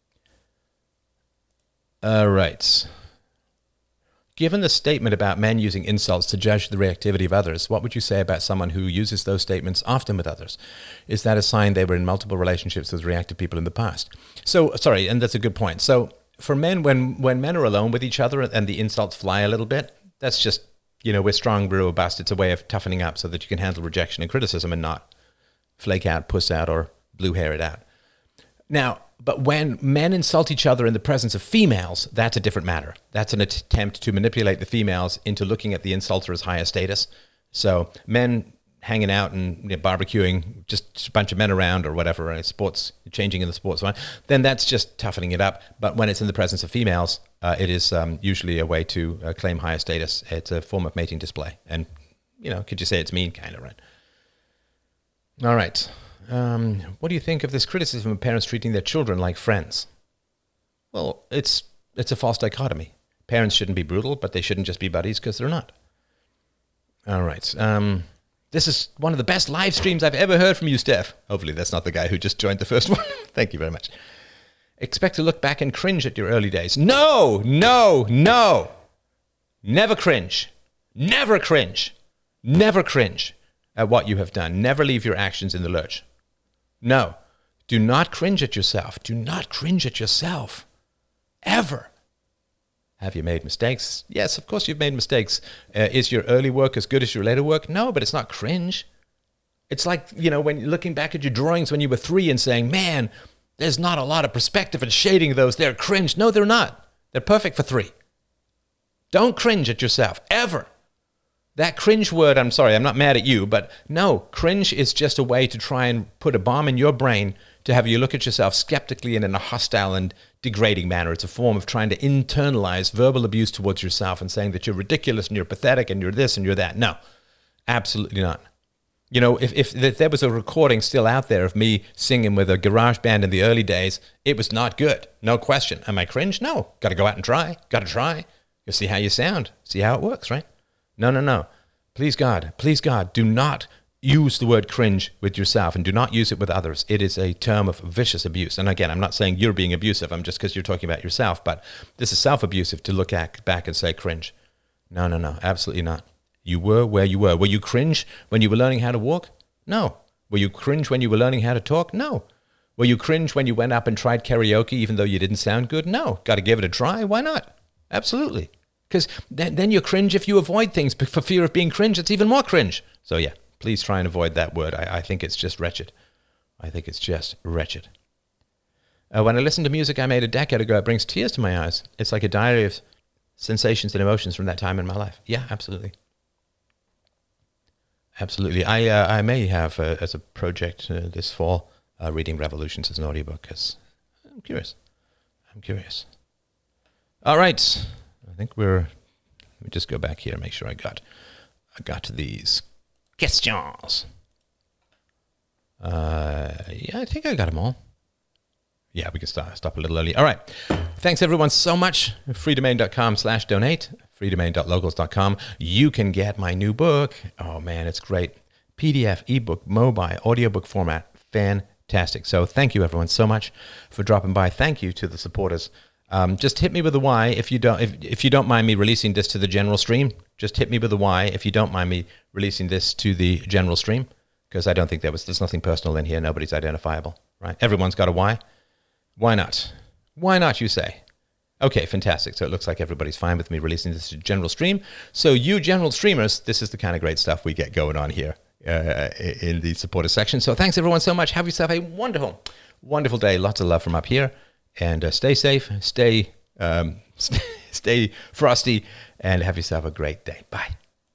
all right. Given the statement about men using insults to judge the reactivity of others, what would you say about someone who uses those statements often with others? Is that a sign they were in multiple relationships with reactive people in the past? So, sorry, and that's a good point. So for men, when, when men are alone with each other and the insults fly a little bit, that's just, you know, we're strong, we're robust. It's a way of toughening up so that you can handle rejection and criticism and not flake out, puss out, or blue hair it out. Now, but when men insult each other in the presence of females, that's a different matter. That's an attempt to manipulate the females into looking at the insulter as higher status. So men hanging out and you know, barbecuing, just a bunch of men around or whatever, uh, sports, changing in the sports one, then that's just toughening it up. But when it's in the presence of females, uh, it is um, usually a way to uh, claim higher status. It's a form of mating display. And, you know, could you say it's mean, kind of, right? All right. Um, what do you think of this criticism of parents treating their children like friends? Well, it's it's a false dichotomy. Parents shouldn't be brutal, but they shouldn't just be buddies because they're not. All right. Um, this is one of the best live streams I've ever heard from you, Steph. Hopefully that's not the guy who just joined the first one. Thank you very much. Expect to look back and cringe at your early days. No, no, no. Never cringe. Never cringe. Never cringe at what you have done. Never leave your actions in the lurch. No, do not cringe at yourself. Do not cringe at yourself. Ever. Have you made mistakes? Yes, of course you've made mistakes. Uh, is your early work as good as your later work? No, but it's not cringe. It's like, you know, when you're looking back at your drawings when you were three and saying, man, there's not a lot of perspective and shading of those. They're cringe. No, they're not. They're perfect for three. Don't cringe at yourself. Ever. That cringe word, I'm sorry, I'm not mad at you, but no, cringe is just a way to try and put a bomb in your brain to have you look at yourself skeptically and in a hostile and degrading manner. It's a form of trying to internalize verbal abuse towards yourself and saying that you're ridiculous and you're pathetic and you're this and you're that. No, absolutely not. You know, if, if, if there was a recording still out there of me singing with a garage band in the early days, it was not good. No question. Am I cringe? No. Got to go out and try. Got to try. You'll see how you sound. See how it works, right? No, no, no. Please God, please God, do not use the word cringe with yourself and do not use it with others. It is a term of vicious abuse. And again, I'm not saying you're being abusive. I'm just because you're talking about yourself. But this is self-abusive to look at, back and say cringe. No, no, no, absolutely not. You were where you were. Were you cringe when you were learning how to walk? No. Were you cringe when you were learning how to talk? No. Were you cringe when you went up and tried karaoke even though you didn't sound good? No. Got to give it a try. Why not? Absolutely. Because then, then you're cringe if you avoid things for fear of being cringe. It's even more cringe. So yeah, please try and avoid that word. I, I think it's just wretched. I think it's just wretched. Uh, when I listen to music I made a decade ago, it brings tears to my eyes. It's like a diary of sensations and emotions from that time in my life. Yeah, absolutely. Absolutely. I uh, I may have, uh, as a project uh, this fall, uh, reading Revolutions as an audiobook, because I'm curious. I'm curious. All right. I think we're... Let me just go back here and make sure I got, I got to these questions. Uh, yeah, I think I got them all. Yeah, we can start, stop a little early. All right. Thanks, everyone, so much. freedomain.com slash donate. freedomain dot locals dot com. You can get my new book. Oh, man, it's great. P D F, ebook, mobile, audiobook format. Fantastic. So thank you, everyone, so much for dropping by. Thank you to the supporters. Um, just hit me with a Y if you don't if, if you don't mind me releasing this to the general stream. Just hit me with a Y if you don't mind me releasing this to the general stream, because I don't think there was there's nothing personal in here. Nobody's identifiable, right? Everyone's got a Y. Why not? Why not, you say? Okay, fantastic. So it looks like everybody's fine with me releasing this to general stream. So you general streamers, this is the kind of great stuff we get going on here uh, in the supporter section. So thanks, everyone, so much. Have yourself a wonderful, wonderful day. Lots of love from up here. And uh, stay safe, stay, um, stay frosty, and have yourself a great day. Bye.